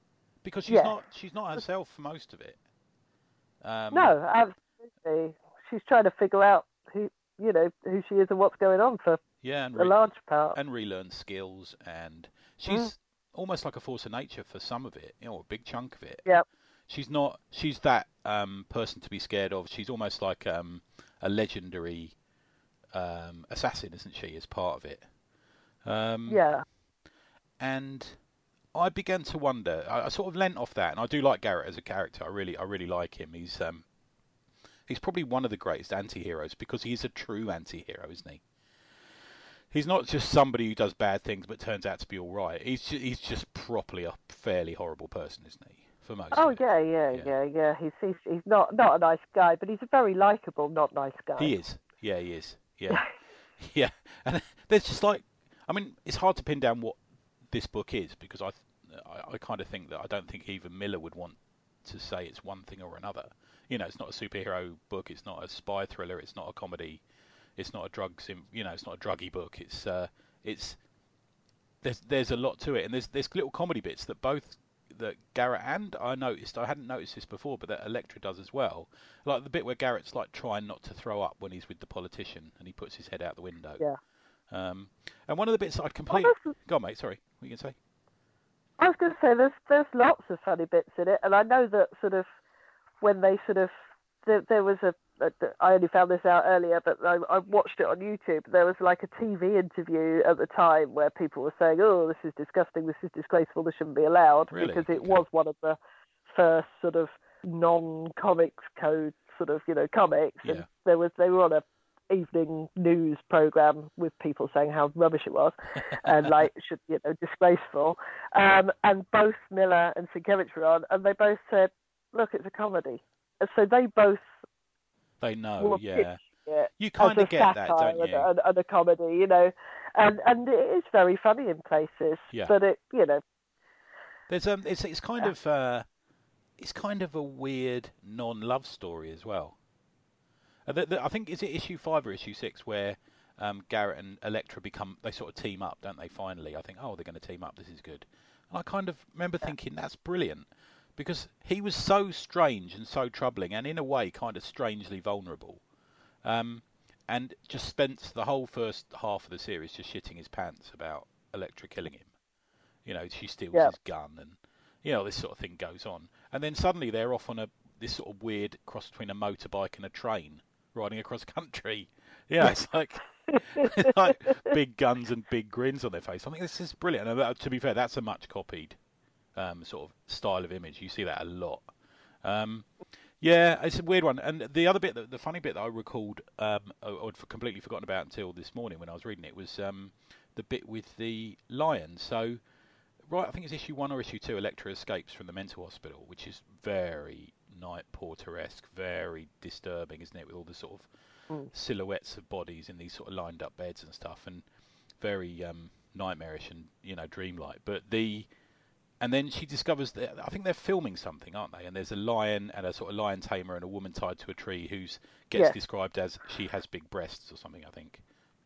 [SPEAKER 1] because she's
[SPEAKER 2] Yeah.
[SPEAKER 1] not she's not herself for most of it. Um,
[SPEAKER 2] No, absolutely. She's trying to figure out who you know who she is and what's going on for
[SPEAKER 1] yeah, and
[SPEAKER 2] a
[SPEAKER 1] re-
[SPEAKER 2] large part.
[SPEAKER 1] and relearn skills, and she's
[SPEAKER 2] Mm.
[SPEAKER 1] almost like a force of nature for some of it, you know, a big chunk of it.
[SPEAKER 2] Yeah.
[SPEAKER 1] She's not. She's that um, person to be scared of. She's almost like um, a legendary um, assassin, isn't she? As part of it. Um,
[SPEAKER 2] Yeah.
[SPEAKER 1] And I began to wonder. I, I sort of leant off that, and I do like Garrett as a character. I really, I really like him. He's um, he's probably one of the greatest anti-heroes because he's a true anti-hero, isn't he? He's not just somebody who does bad things but turns out to be all right. He's just, he's just properly a fairly horrible person, isn't he? For most.
[SPEAKER 2] Oh
[SPEAKER 1] of it.
[SPEAKER 2] yeah, yeah,
[SPEAKER 1] Yeah.
[SPEAKER 2] yeah, yeah. He's he's he's not not a nice guy, but he's a very likable, not nice guy.
[SPEAKER 1] He is. Yeah, he is. Yeah, yeah. And there's just like, I mean, it's hard to pin down what this book is because I, I, I kind of think that I don't think even Miller would want to say it's one thing or another. You know, it's not a superhero book. It's not a spy thriller. It's not a comedy. It's not a drugs. You know, it's not a druggy book. It's uh, it's there's there's a lot to it, and there's there's little comedy bits that both that Garrett and I noticed. I hadn't noticed this before, but that Elektra does as well. Like the bit where Garrett's like trying not to throw up when he's with the politician, and he puts his head out the window.
[SPEAKER 2] Yeah.
[SPEAKER 1] Um, and one of the bits I'd completely
[SPEAKER 2] Well,
[SPEAKER 1] go on, mate. Sorry, what you can say?
[SPEAKER 2] I was going to say there's there's lots of funny bits in it, and I know that sort of when they sort of there, there was a, a I only found this out earlier, but I, I watched it on YouTube. There was like a T V interview at the time where people were saying, "Oh, this is disgusting. This is disgraceful. This shouldn't be allowed,"
[SPEAKER 1] Really?
[SPEAKER 2] because it
[SPEAKER 1] Okay.
[SPEAKER 2] was one of the first sort of non-comics code sort of you know comics,
[SPEAKER 1] Yeah.
[SPEAKER 2] and there was they were on a evening news program with people saying how rubbish it was and like should you know disgraceful um and both Miller and Sienkiewicz were on and they both said look it's a comedy, and so they both
[SPEAKER 1] They know,
[SPEAKER 2] were
[SPEAKER 1] yeah.
[SPEAKER 2] pitching it
[SPEAKER 1] You
[SPEAKER 2] as
[SPEAKER 1] kind
[SPEAKER 2] a
[SPEAKER 1] of get that,
[SPEAKER 2] satire
[SPEAKER 1] don't you?
[SPEAKER 2] and, and, and a comedy, you know, and and it is very funny in places,
[SPEAKER 1] Yeah.
[SPEAKER 2] but it you know
[SPEAKER 1] There's um, it's it's kind of uh, it's kind of a weird non-love story as well. Uh, the, the, I think is it issue five or issue six where um, Garrett and Elektra become they sort of team up, don't they? Finally, I think oh they're going to team up. This is good. And I kind of remember
[SPEAKER 2] Yeah.
[SPEAKER 1] thinking that's brilliant because he was so strange and so troubling, and in a way kind of strangely vulnerable. Um, and just spent the whole first half of the series just shitting his pants about Elektra killing him. You know, she steals
[SPEAKER 2] Yeah.
[SPEAKER 1] his gun, and you know this sort of thing goes on. And then suddenly they're off on a this sort of weird cross between a motorbike and a train, riding across country. Yeah, it's like like big guns and big grins on their face. I think this is brilliant. And that, to be fair, that's a much copied um, sort of style of image. You see that a lot. Um, yeah, it's a weird one. And the other bit, that, the funny bit that I recalled, um, or I'd completely forgotten about until this morning when I was reading it, was um, the bit with the lion. So, right, I think it's issue one or issue two, Elektra escapes from the mental hospital, which is very Night Porter-esque, very disturbing, isn't it, with all the sort of
[SPEAKER 2] Mm.
[SPEAKER 1] silhouettes of bodies in these sort of lined up beds and stuff, and very um, nightmarish and, you know, dreamlike. But the... And then she discovers that I think they're filming something, aren't they? And there's a lion and a sort of lion tamer and a woman tied to a tree who's gets
[SPEAKER 2] Yes.
[SPEAKER 1] described as she has big breasts or something, I think.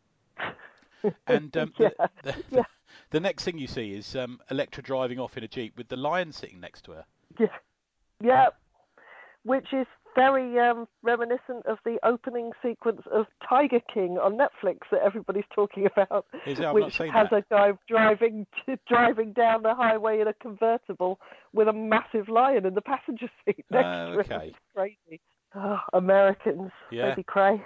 [SPEAKER 1] And um,
[SPEAKER 2] Yeah.
[SPEAKER 1] the, the,
[SPEAKER 2] Yeah.
[SPEAKER 1] the next thing you see is um, Elektra driving off in a jeep with the lion sitting next to her.
[SPEAKER 2] Yeah, yeah, which is very um, reminiscent of the opening sequence of Tiger King on Netflix that everybody's talking about,
[SPEAKER 1] Is it? I've
[SPEAKER 2] which
[SPEAKER 1] not seen
[SPEAKER 2] has
[SPEAKER 1] that.
[SPEAKER 2] a guy driving driving down the highway in a convertible with a massive lion in the passenger seat next
[SPEAKER 1] Oh,
[SPEAKER 2] to
[SPEAKER 1] okay.
[SPEAKER 2] him. It's crazy. Oh, Americans,
[SPEAKER 1] Yeah.
[SPEAKER 2] maybe cray.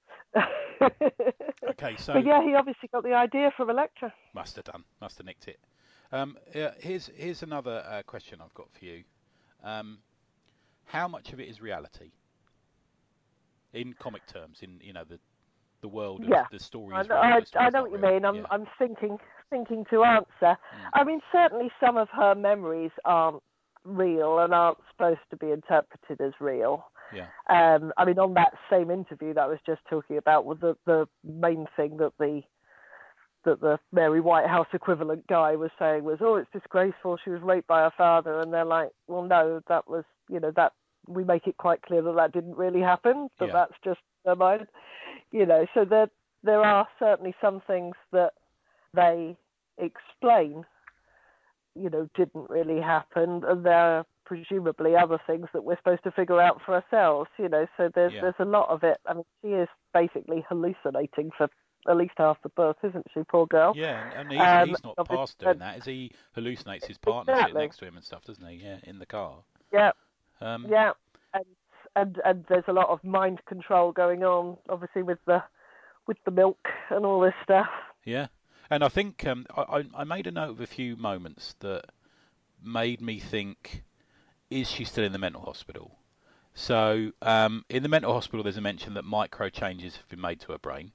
[SPEAKER 1] Okay, so
[SPEAKER 2] But yeah, he obviously got the idea from Elektra.
[SPEAKER 1] must have done, must have nicked it. Um, yeah, here's here's another uh, question I've got for you. Um, how much of it is reality in comic terms? In you know the the world of
[SPEAKER 2] Yeah.
[SPEAKER 1] the stories.
[SPEAKER 2] I,
[SPEAKER 1] real,
[SPEAKER 2] I,
[SPEAKER 1] the story's
[SPEAKER 2] I know
[SPEAKER 1] not
[SPEAKER 2] what you
[SPEAKER 1] real.
[SPEAKER 2] mean. I'm
[SPEAKER 1] Yeah.
[SPEAKER 2] I'm thinking thinking to answer.
[SPEAKER 1] Mm.
[SPEAKER 2] I mean, certainly some of her memories aren't real and aren't supposed to be interpreted as real.
[SPEAKER 1] Yeah.
[SPEAKER 2] Um, I mean, on that same interview that I was just talking about, was the the main thing that the that the Mary Whitehouse equivalent guy was saying was, oh, it's disgraceful. She was raped by her father, and they're like, well, no, that was, you know, that we make it quite clear that that didn't really happen, but
[SPEAKER 1] Yeah.
[SPEAKER 2] that's just their mind, you know. So there there are certainly some things that they explain you know, didn't really happen, and there are presumably other things that we're supposed to figure out for ourselves, you know. So there's
[SPEAKER 1] Yeah.
[SPEAKER 2] there's a lot of it. I mean, she is basically hallucinating for at least half the book, isn't she, poor girl?
[SPEAKER 1] Yeah, and, and he's,
[SPEAKER 2] Um,
[SPEAKER 1] he's not
[SPEAKER 2] obviously-
[SPEAKER 1] past doing that, is he? Hallucinates his partner sitting
[SPEAKER 2] Exactly.
[SPEAKER 1] next to him and stuff, doesn't he? Yeah, in the car.
[SPEAKER 2] Yeah,
[SPEAKER 1] Um,
[SPEAKER 2] yeah, and and and there's a lot of mind control going on, obviously with the with the milk and all this stuff.
[SPEAKER 1] Yeah, and I think um, I, I I made a note of a few moments that made me think, is she still in the mental hospital? So um, in the mental hospital, there's a mention that micro changes have been made to her brain.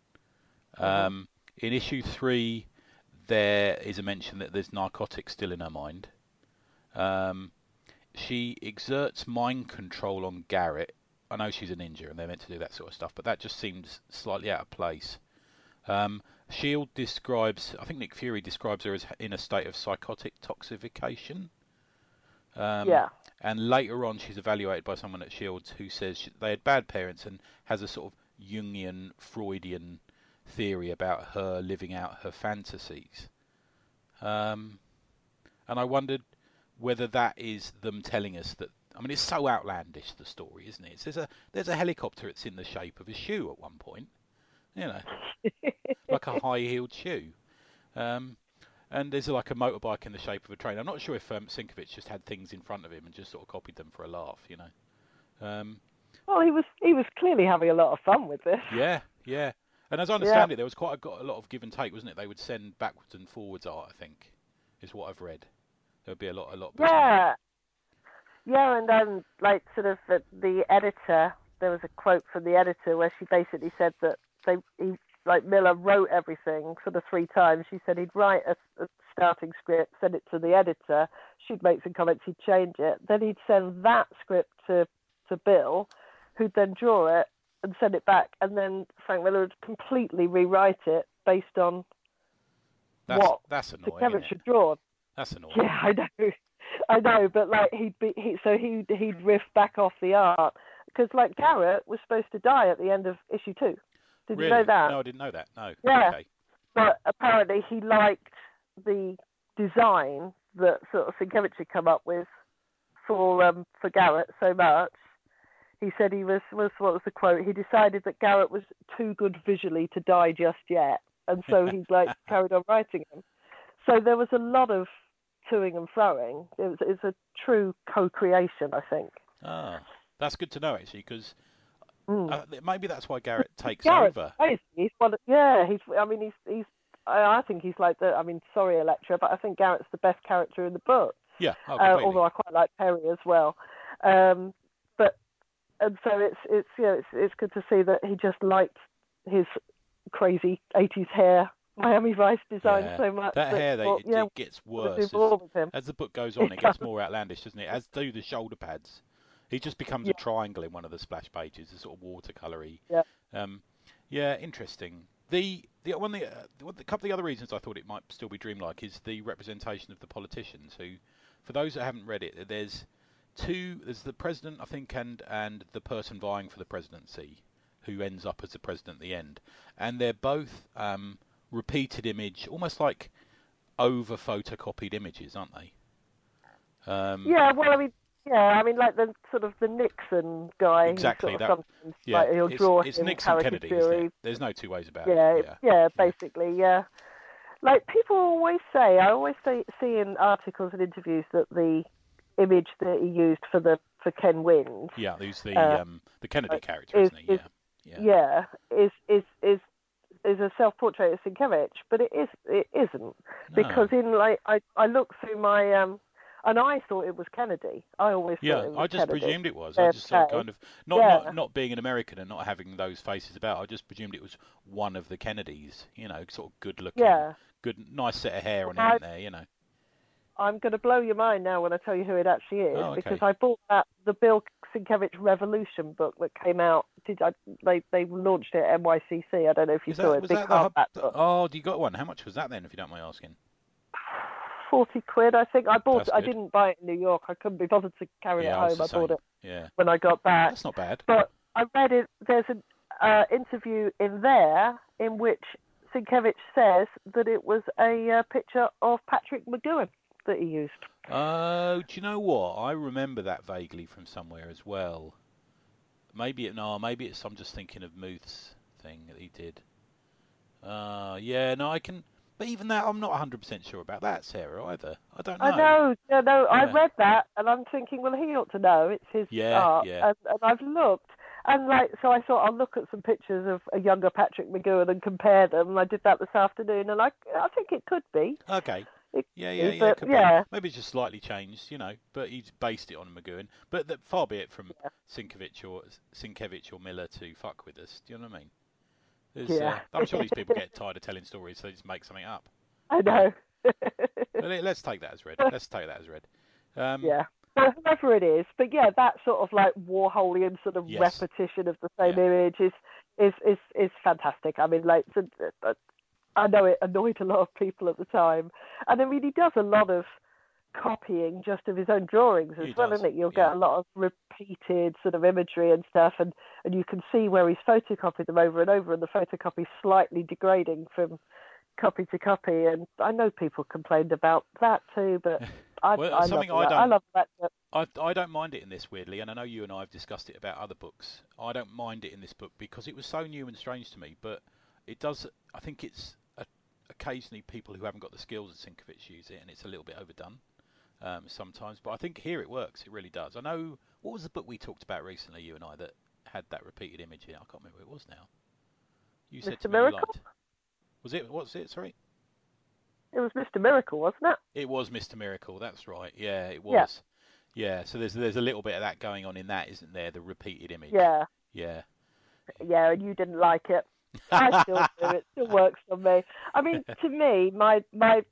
[SPEAKER 1] Um, in issue three, there is a mention that there's narcotics still in her mind. Um, she exerts mind control on Garrett. I know she's a ninja and they're meant to do that sort of stuff, but that just seems slightly out of place. Um, Shield describes, I think Nick Fury describes her as in a state of psychotic toxification. Um,
[SPEAKER 2] Yeah.
[SPEAKER 1] And later on, she's evaluated by someone at Shields who says she, they had bad parents and has a sort of Jungian, Freudian theory about her living out her fantasies. Um, and I wondered whether that is them telling us that. I mean, it's so outlandish, the story, isn't it? There's a there's a helicopter that's in the shape of a shoe at one point, you know, like a high-heeled shoe. Um, and there's like a motorbike in the shape of a train. I'm not sure if um, Sienkiewicz just had things in front of him and just sort of copied them for a laugh, you know. Um,
[SPEAKER 2] Well, he was he was clearly having a lot of fun with this.
[SPEAKER 1] yeah, yeah. And as I understand
[SPEAKER 2] Yeah.
[SPEAKER 1] it, there was quite a, got a lot of give and take, wasn't it? They would send backwards and forwards art, I think, is what I've read. There would be a lot, a lot. between them.
[SPEAKER 2] Yeah, yeah, and um, like sort of the, the editor. There was a quote from the editor where she basically said that they, he, like Miller wrote everything sort of three times. She said he'd write a, a starting script, send it to the editor. She'd make some comments, he'd change it. Then he'd send that script to to Bill, who'd then draw it and send it back, and then Frank Miller would completely rewrite it based on
[SPEAKER 1] That's,
[SPEAKER 2] what
[SPEAKER 1] that's annoying.
[SPEAKER 2] Sienkiewicz
[SPEAKER 1] Isn't
[SPEAKER 2] had
[SPEAKER 1] it?
[SPEAKER 2] drawn.
[SPEAKER 1] That's annoying.
[SPEAKER 2] Yeah, I know, I know, but like he'd be, he, so he'd he'd riff back off the art because like Garrett was supposed to die at the end of issue two. Did
[SPEAKER 1] Really?
[SPEAKER 2] you know that?
[SPEAKER 1] No, I didn't know that. No.
[SPEAKER 2] Yeah.
[SPEAKER 1] Okay.
[SPEAKER 2] But apparently he liked the design that sort of Sienkiewicz had come up with for um for Garrett so much. He said he was, was what was the quote? He decided that Garrett was too good visually to die just yet, and so he like carried on writing him. So there was a lot of toing and froing. It was it's a true co-creation, I think.
[SPEAKER 1] Ah, that's good to know actually, because
[SPEAKER 2] Mm.
[SPEAKER 1] uh, maybe that's why Garrett takes
[SPEAKER 2] Garrett's
[SPEAKER 1] over.
[SPEAKER 2] amazing. He's one. Of, yeah, he's. I mean, he's. He's. I, I think he's like the. I mean, sorry, Elektra, but I think Garrett's the best character in the book.
[SPEAKER 1] Yeah, oh,
[SPEAKER 2] uh,
[SPEAKER 1] completely.
[SPEAKER 2] although I quite like Perry as well. Um, but and so it's it's yeah it's it's good to see that he just liked his crazy eighties hair Miami Vice design
[SPEAKER 1] Yeah,
[SPEAKER 2] so much.
[SPEAKER 1] that hair, they,
[SPEAKER 2] well,
[SPEAKER 1] it,
[SPEAKER 2] yeah,
[SPEAKER 1] it gets
[SPEAKER 2] was
[SPEAKER 1] worse as,
[SPEAKER 2] involved with him.
[SPEAKER 1] as the book goes on. It gets more outlandish, doesn't it? As do the shoulder pads. He just becomes
[SPEAKER 2] Yeah.
[SPEAKER 1] a triangle in one of the splash pages, a sort of watercolory.
[SPEAKER 2] Yeah.
[SPEAKER 1] Um, yeah, interesting. The the one the, uh, the a couple of the other reasons I thought it might still be dreamlike is the representation of the politicians. Who, for those that haven't read it, there's two. There's the president, I think, and and the person vying for the presidency, who ends up as the president at the end, and they're both um, repeated image, almost like over photocopied images, aren't they? Um,
[SPEAKER 2] Yeah, well, I mean, yeah, I mean, like the sort of the Nixon guy.
[SPEAKER 1] Exactly,
[SPEAKER 2] Who
[SPEAKER 1] that-
[SPEAKER 2] sort of sometimes,
[SPEAKER 1] yeah,
[SPEAKER 2] like, he'll
[SPEAKER 1] it's,
[SPEAKER 2] draw
[SPEAKER 1] it's
[SPEAKER 2] him
[SPEAKER 1] Nixon Kennedy, isn't
[SPEAKER 2] caricature.
[SPEAKER 1] it? There's no two ways about
[SPEAKER 2] Yeah,
[SPEAKER 1] it.
[SPEAKER 2] yeah,
[SPEAKER 1] Yeah.
[SPEAKER 2] basically, yeah. Like people always say, I always say, see in articles and interviews that the image that he used for the for Ken Wins,
[SPEAKER 1] Yeah, who's the
[SPEAKER 2] Uh,
[SPEAKER 1] um, the Kennedy
[SPEAKER 2] uh,
[SPEAKER 1] character,
[SPEAKER 2] is-
[SPEAKER 1] isn't he?
[SPEAKER 2] is-
[SPEAKER 1] Yeah. Yeah.
[SPEAKER 2] yeah, is is is is a self-portrait of Sienkiewicz, but it is it isn't
[SPEAKER 1] No.
[SPEAKER 2] because in like I I looked through my um and I thought it was Kennedy. I always thought
[SPEAKER 1] Yeah,
[SPEAKER 2] it was
[SPEAKER 1] I just
[SPEAKER 2] Kennedy.
[SPEAKER 1] presumed it was. I just sort of
[SPEAKER 2] Okay.
[SPEAKER 1] kind of not,
[SPEAKER 2] Yeah.
[SPEAKER 1] not not being an American and not having those faces about. I just presumed it was one of the Kennedys. You know, sort of good looking,
[SPEAKER 2] Yeah.
[SPEAKER 1] good, nice set of hair on him
[SPEAKER 2] I-
[SPEAKER 1] there. You know.
[SPEAKER 2] I'm going to blow your mind now when I tell you who it actually is,
[SPEAKER 1] Oh, okay.
[SPEAKER 2] because I bought that the Bill Sienkiewicz Revolution book that came out. Did I, they they launched it at N Y C C? I don't know if you
[SPEAKER 1] Is
[SPEAKER 2] saw
[SPEAKER 1] that,
[SPEAKER 2] it.
[SPEAKER 1] was
[SPEAKER 2] Big
[SPEAKER 1] that the hub?
[SPEAKER 2] hardback book.
[SPEAKER 1] Oh, you got one. How much was that then, if you don't mind asking?
[SPEAKER 2] Forty quid, I think. I bought.
[SPEAKER 1] That's
[SPEAKER 2] I
[SPEAKER 1] good.
[SPEAKER 2] didn't buy it in New York. I couldn't be bothered to carry
[SPEAKER 1] Yeah,
[SPEAKER 2] it
[SPEAKER 1] I was
[SPEAKER 2] home. I
[SPEAKER 1] the
[SPEAKER 2] bought
[SPEAKER 1] same.
[SPEAKER 2] it
[SPEAKER 1] Yeah,
[SPEAKER 2] when I got back.
[SPEAKER 1] that's not bad.
[SPEAKER 2] But I read it. There's an uh, interview in there in which Sienkiewicz says that it was a uh, picture of Patrick McGowan. that he used.
[SPEAKER 1] Oh, do you know what? I remember that vaguely from somewhere as well. Maybe it, no, maybe it's. I'm just thinking of Muth's thing that he did. Uh, yeah, no, I can. But even that, I'm not one hundred percent sure about that, Sarah, either. I don't know.
[SPEAKER 2] I know, no, no,
[SPEAKER 1] Yeah.
[SPEAKER 2] I read that, and I'm thinking, well, he ought to know. It's his
[SPEAKER 1] Yeah,
[SPEAKER 2] art,
[SPEAKER 1] yeah.
[SPEAKER 2] and, and I've looked, and like, so I thought I'll look at some pictures of a younger Patrick McGoohan and compare them. And I did that this afternoon, and I, I think it could be.
[SPEAKER 1] Okay.
[SPEAKER 2] It
[SPEAKER 1] Yeah,
[SPEAKER 2] could
[SPEAKER 1] yeah,
[SPEAKER 2] be,
[SPEAKER 1] yeah.
[SPEAKER 2] but
[SPEAKER 1] Could
[SPEAKER 2] yeah.
[SPEAKER 1] be. Maybe it's just slightly changed, you know. But he's based it on McGoohan. But the, far be it from
[SPEAKER 2] Yeah.
[SPEAKER 1] Sienkiewicz or Sienkiewicz or Miller to fuck with us. Do you know what I mean? There's,
[SPEAKER 2] Yeah.
[SPEAKER 1] Uh, I'm sure these people get tired of telling stories, so they just make something up.
[SPEAKER 2] I know.
[SPEAKER 1] But let's take that as read. Let's take that as read. Um,
[SPEAKER 2] Yeah. Well, whoever it is, but yeah, that sort of like Warholian sort of
[SPEAKER 1] Yes.
[SPEAKER 2] repetition of the same
[SPEAKER 1] Yeah.
[SPEAKER 2] image is is is is fantastic. I mean, like, it's a- a- I know it annoyed a lot of people at the time, and I mean, he does a lot of copying just of his own drawings as
[SPEAKER 1] He
[SPEAKER 2] well,
[SPEAKER 1] does,
[SPEAKER 2] isn't it? You'll
[SPEAKER 1] yeah.
[SPEAKER 2] get a lot of repeated sort of imagery and stuff, and and you can see where he's photocopied them over and over, and the photocopy's slightly degrading from copy to copy. And I know people complained about that too, but I,
[SPEAKER 1] Well,
[SPEAKER 2] I
[SPEAKER 1] something
[SPEAKER 2] love
[SPEAKER 1] I
[SPEAKER 2] that.
[SPEAKER 1] don't-
[SPEAKER 2] I love that.
[SPEAKER 1] I, I don't mind it in this, weirdly, and I know you and I have discussed it about other books. I don't mind it in this book because it was so new and strange to me, but it does, I think it's a, occasionally people who haven't got the skills that Sienkiewicz use it, and it's a little bit overdone um, sometimes, but I think here it works, it really does. I know, what was the book we talked about recently, you and I, that had that repeated image in? I can't remember what it was now. You said
[SPEAKER 2] Mister
[SPEAKER 1] to me you
[SPEAKER 2] Miracle?
[SPEAKER 1] liked. Was it, what's it, sorry?
[SPEAKER 2] It was Mister Miracle, wasn't it?
[SPEAKER 1] It was Mister Miracle, that's right, yeah, it
[SPEAKER 2] Yeah.
[SPEAKER 1] was. Yeah, so there's there's a little bit of that going on in that, isn't there? The repeated image.
[SPEAKER 2] Yeah,
[SPEAKER 1] Yeah.
[SPEAKER 2] yeah, and you didn't like it. I still do. It still works for me. I mean, to me, my my.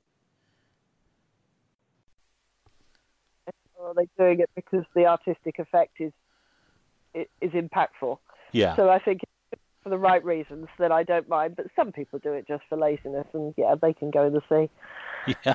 [SPEAKER 2] Are they doing it because the artistic effect is is impactful?
[SPEAKER 1] Yeah.
[SPEAKER 2] So I think for the right reasons, then I don't mind. But some people do it just for laziness, and yeah, they can go in the sea.
[SPEAKER 1] Yeah.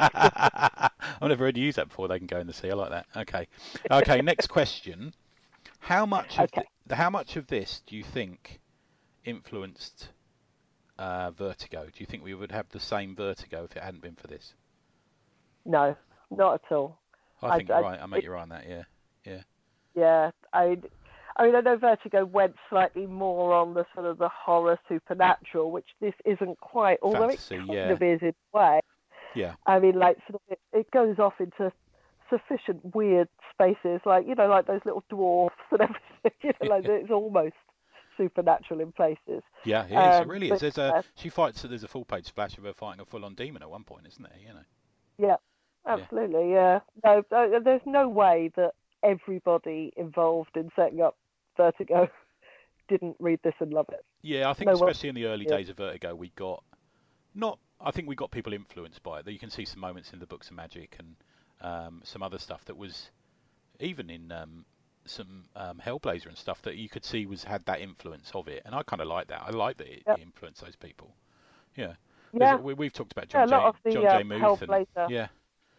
[SPEAKER 1] I've never heard you use that before. They can go in the sea. I like that. Okay. Okay. Next question. How much of
[SPEAKER 2] Okay.
[SPEAKER 1] th- how much of this do you think influenced uh, Vertigo? Do you think we would have the same Vertigo if it hadn't been for this?
[SPEAKER 2] No, not at all.
[SPEAKER 1] I think
[SPEAKER 2] I-
[SPEAKER 1] you're
[SPEAKER 2] I-
[SPEAKER 1] right. I make you right on that. Yeah. Yeah.
[SPEAKER 2] Yeah, I, I mean, I know Vertigo went slightly more on the sort of the horror supernatural, which this isn't quite, although
[SPEAKER 1] Fantasy,
[SPEAKER 2] it kind
[SPEAKER 1] yeah.
[SPEAKER 2] of is in a way.
[SPEAKER 1] Yeah.
[SPEAKER 2] I mean, like, sort of, it, it goes off into sufficient weird spaces, like, you know, like those little dwarfs and everything, you know, like it's almost supernatural in places.
[SPEAKER 1] Yeah. It is. It
[SPEAKER 2] Um,
[SPEAKER 1] really
[SPEAKER 2] but,
[SPEAKER 1] is. There's a
[SPEAKER 2] uh,
[SPEAKER 1] she fights. There's a full page splash of her fighting a full on demon at one point, isn't there? You know.
[SPEAKER 2] Yeah, absolutely, yeah. No, uh, there's no way that everybody involved in setting up Vertigo didn't read this and love it.
[SPEAKER 1] Yeah, I think
[SPEAKER 2] No, well,
[SPEAKER 1] especially in the early
[SPEAKER 2] yeah.
[SPEAKER 1] days of Vertigo, we got not. I think we got people influenced by it. You can see some moments in the Books of Magic and um, some other stuff that was even in um, some um, Hellblazer and stuff that you could see was had that influence of it. And I kind of like that. I like that it,
[SPEAKER 2] Yep.
[SPEAKER 1] it influenced those people. Yeah,
[SPEAKER 2] Yeah,
[SPEAKER 1] we, we've talked about
[SPEAKER 2] Yeah,
[SPEAKER 1] John
[SPEAKER 2] a lot
[SPEAKER 1] J.
[SPEAKER 2] of the,
[SPEAKER 1] John
[SPEAKER 2] uh,
[SPEAKER 1] J. Muth and
[SPEAKER 2] Hellblazer.
[SPEAKER 1] yeah,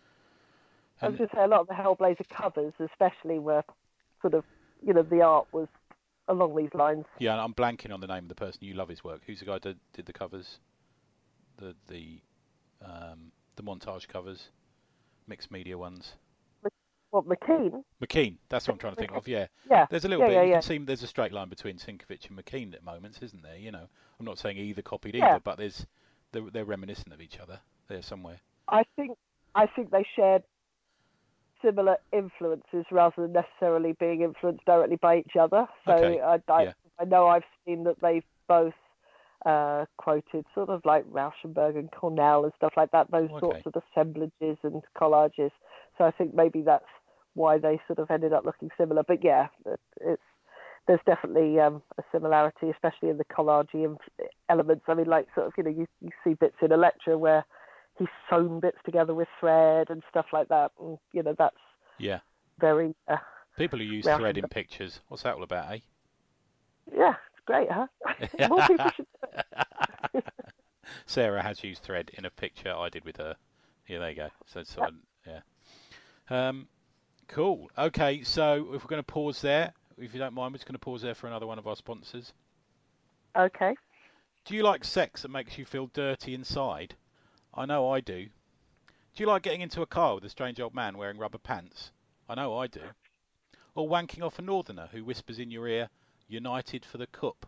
[SPEAKER 2] I was
[SPEAKER 1] and-
[SPEAKER 2] going to say a lot of the Hellblazer covers, especially, were sort of, you know, the art was along these lines.
[SPEAKER 1] yeah. And I'm blanking on the name of the person. You love his work. Who's the guy that did the covers? The the um, the montage covers, mixed media ones.
[SPEAKER 2] What, McKean?
[SPEAKER 1] McKean, that's what I'm trying to think of. Yeah,
[SPEAKER 2] Yeah.
[SPEAKER 1] there's a little
[SPEAKER 2] Yeah,
[SPEAKER 1] bit.
[SPEAKER 2] yeah,
[SPEAKER 1] you
[SPEAKER 2] yeah.
[SPEAKER 1] can see there's a straight line between Sienkiewicz and McKean at moments, isn't there? You know, I'm not saying either copied either,
[SPEAKER 2] Yeah.
[SPEAKER 1] but there's they're, they're reminiscent of each other there somewhere.
[SPEAKER 2] I think I think they shared similar influences rather than necessarily being influenced directly by each other. So
[SPEAKER 1] Okay,
[SPEAKER 2] I, I,
[SPEAKER 1] yeah.
[SPEAKER 2] I know I've seen that they've both uh, quoted sort of like Rauschenberg and Cornell and stuff like that, those
[SPEAKER 1] Okay.
[SPEAKER 2] sorts of assemblages and collages. So I think maybe that's why they sort of ended up looking similar. But yeah, it, it's there's definitely um, a similarity, especially in the collagey inf- elements. I mean, like sort of, you know, you, you see bits in Electra where he's sewn bits together with thread and stuff like that. And, you know, that's
[SPEAKER 1] Yeah,
[SPEAKER 2] very, uh,
[SPEAKER 1] people who use
[SPEAKER 2] Rauschenberg.
[SPEAKER 1] thread in pictures. What's that all about, eh?
[SPEAKER 2] yeah, it's great, huh? More people should do it.
[SPEAKER 1] Sarah has used thread in a picture I did with her. Yeah, there you go. So, it's sort of, yeah. Um, cool. Okay, so if we're going to pause there, if you don't mind, we're just going to pause there for another one of our sponsors.
[SPEAKER 2] Okay.
[SPEAKER 1] Do you like sex that makes you feel dirty inside? I know I do. Do Do you like getting into a car with a strange old man wearing rubber pants? I know I do. Or wanking off a northerner who whispers in your ear, United for the Cup?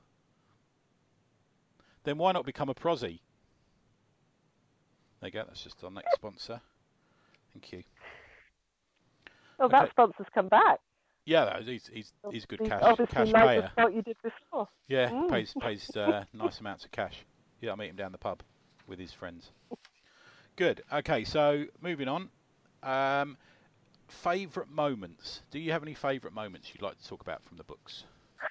[SPEAKER 1] Then why not become a prosy? There you go, that's just our next sponsor. Thank you.
[SPEAKER 2] Oh,
[SPEAKER 1] Okay.
[SPEAKER 2] that sponsor's come back.
[SPEAKER 1] Yeah, he's he's he's a good
[SPEAKER 2] He's
[SPEAKER 1] cash
[SPEAKER 2] obviously
[SPEAKER 1] cash
[SPEAKER 2] like
[SPEAKER 1] payer.
[SPEAKER 2] what you did before.
[SPEAKER 1] Yeah,
[SPEAKER 2] Mm.
[SPEAKER 1] pays pays uh, nice amounts of cash. Yeah, I meet him down the pub with his friends. Good. Okay, so moving on. Um, favourite moments. Do you have any favourite moments you'd like to talk about from the books?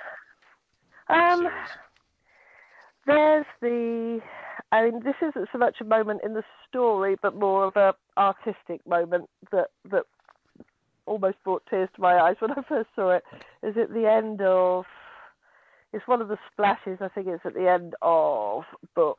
[SPEAKER 2] Um,
[SPEAKER 1] Series?
[SPEAKER 2] there's the. I mean, this isn't so much a moment in the story, but more of a artistic moment that that almost brought tears to my eyes when I first saw it. Is at the end of. It's one of the splashes. I think it's at the end of book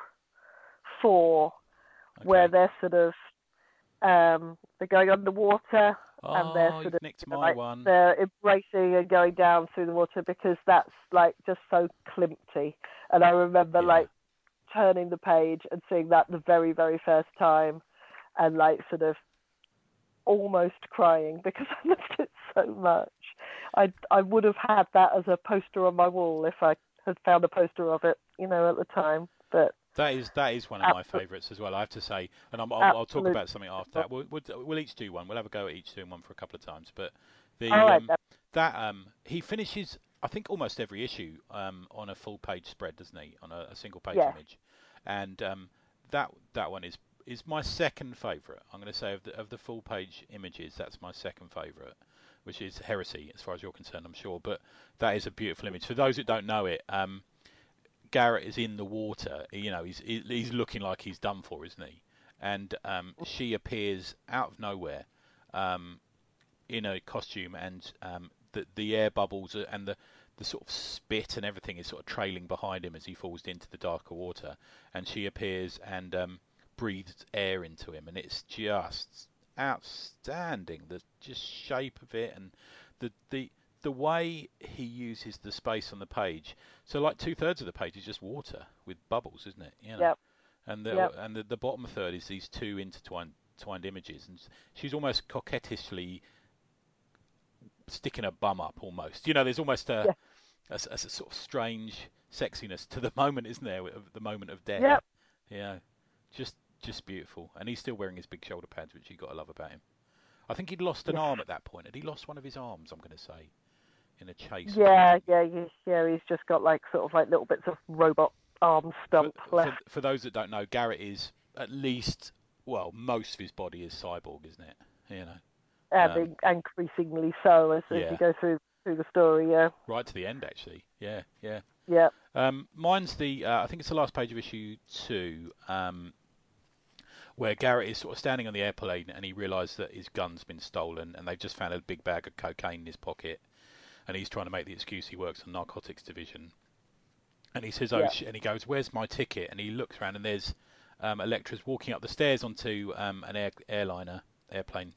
[SPEAKER 2] four,
[SPEAKER 1] Okay.
[SPEAKER 2] where they're sort of um, they're going underwater.
[SPEAKER 1] Oh,
[SPEAKER 2] and they're sort
[SPEAKER 1] you've
[SPEAKER 2] of
[SPEAKER 1] nicked
[SPEAKER 2] you know,
[SPEAKER 1] my
[SPEAKER 2] like,
[SPEAKER 1] one.
[SPEAKER 2] they're embracing and going down through the water because that's like just so Klimty. And I remember
[SPEAKER 1] Yeah.
[SPEAKER 2] like turning the page and seeing that the very, very first time, and like sort of almost crying because I loved it so much. I I would have had that as a poster on my wall if I had found a poster of it, you know, at the time. But
[SPEAKER 1] That is that is one of my favourites as well, I have to say. And I'm, I'll, I'll talk
[SPEAKER 2] Absolutely.
[SPEAKER 1] about something after that. We'll, we'll, we'll each do one. We'll have a go at each doing one for a couple of times. But the
[SPEAKER 2] I like
[SPEAKER 1] um,
[SPEAKER 2] that.
[SPEAKER 1] that um, he finishes, I think, almost every issue um, on a full page spread, doesn't he? On a, a single page
[SPEAKER 2] Yeah.
[SPEAKER 1] image, and um, that that one is is my second favourite. I'm going to say of the of the full page images, that's my second favourite, which is Heresy, as far as you're concerned, I'm sure. But that is a beautiful image. For those that don't know it. Um, Garrett is in the water, you know, he's he's looking like he's done for, isn't he? And um, she appears out of nowhere um, in a costume, and um, the the air bubbles and the, the sort of spit and everything is sort of trailing behind him as he falls into the darker water. And she appears and um, breathes air into him, and it's just outstanding. The just shape of it and the the. The way he uses the space on the page, so like two thirds of the page is just water with bubbles, isn't it? You know?
[SPEAKER 2] Yep.
[SPEAKER 1] And the
[SPEAKER 2] Yep.
[SPEAKER 1] and the, the bottom third is these two intertwined twined images, and she's almost coquettishly sticking her bum up, almost. You know, there's almost a,
[SPEAKER 2] Yeah.
[SPEAKER 1] a, a, a sort of strange sexiness to the moment, isn't there? Of the moment of death.
[SPEAKER 2] Yep.
[SPEAKER 1] Yeah, just just beautiful, and he's still wearing his big shoulder pads, which you got to love about him. I think he'd lost an
[SPEAKER 2] Yeah.
[SPEAKER 1] arm at that point. Had he lost one of his arms? I'm going to say. In a chase.
[SPEAKER 2] Yeah, yeah, yeah, yeah. He's just got like sort of like little bits of robot arm stump
[SPEAKER 1] for,
[SPEAKER 2] left.
[SPEAKER 1] For, for those that don't know, Garrett is at least, well, most of his body is cyborg, isn't it? You know,
[SPEAKER 2] And
[SPEAKER 1] um,
[SPEAKER 2] in- increasingly so as, as
[SPEAKER 1] yeah.
[SPEAKER 2] you go through through the story. Yeah,
[SPEAKER 1] right to the end, actually. Yeah, yeah.
[SPEAKER 2] yeah,
[SPEAKER 1] Um, mine's the, uh, I think it's the last page of issue two, um, where Garrett is sort of standing on the airplane and he realises that his gun's been stolen, and they've just found a big bag of cocaine in his pocket. And he's trying to make the excuse he works on narcotics division. And he says, oh,
[SPEAKER 2] Yeah.
[SPEAKER 1] sh-, and he goes, where's my ticket? And he looks around and there's um, Elektra's walking up the stairs onto um, an air- airliner, airplane,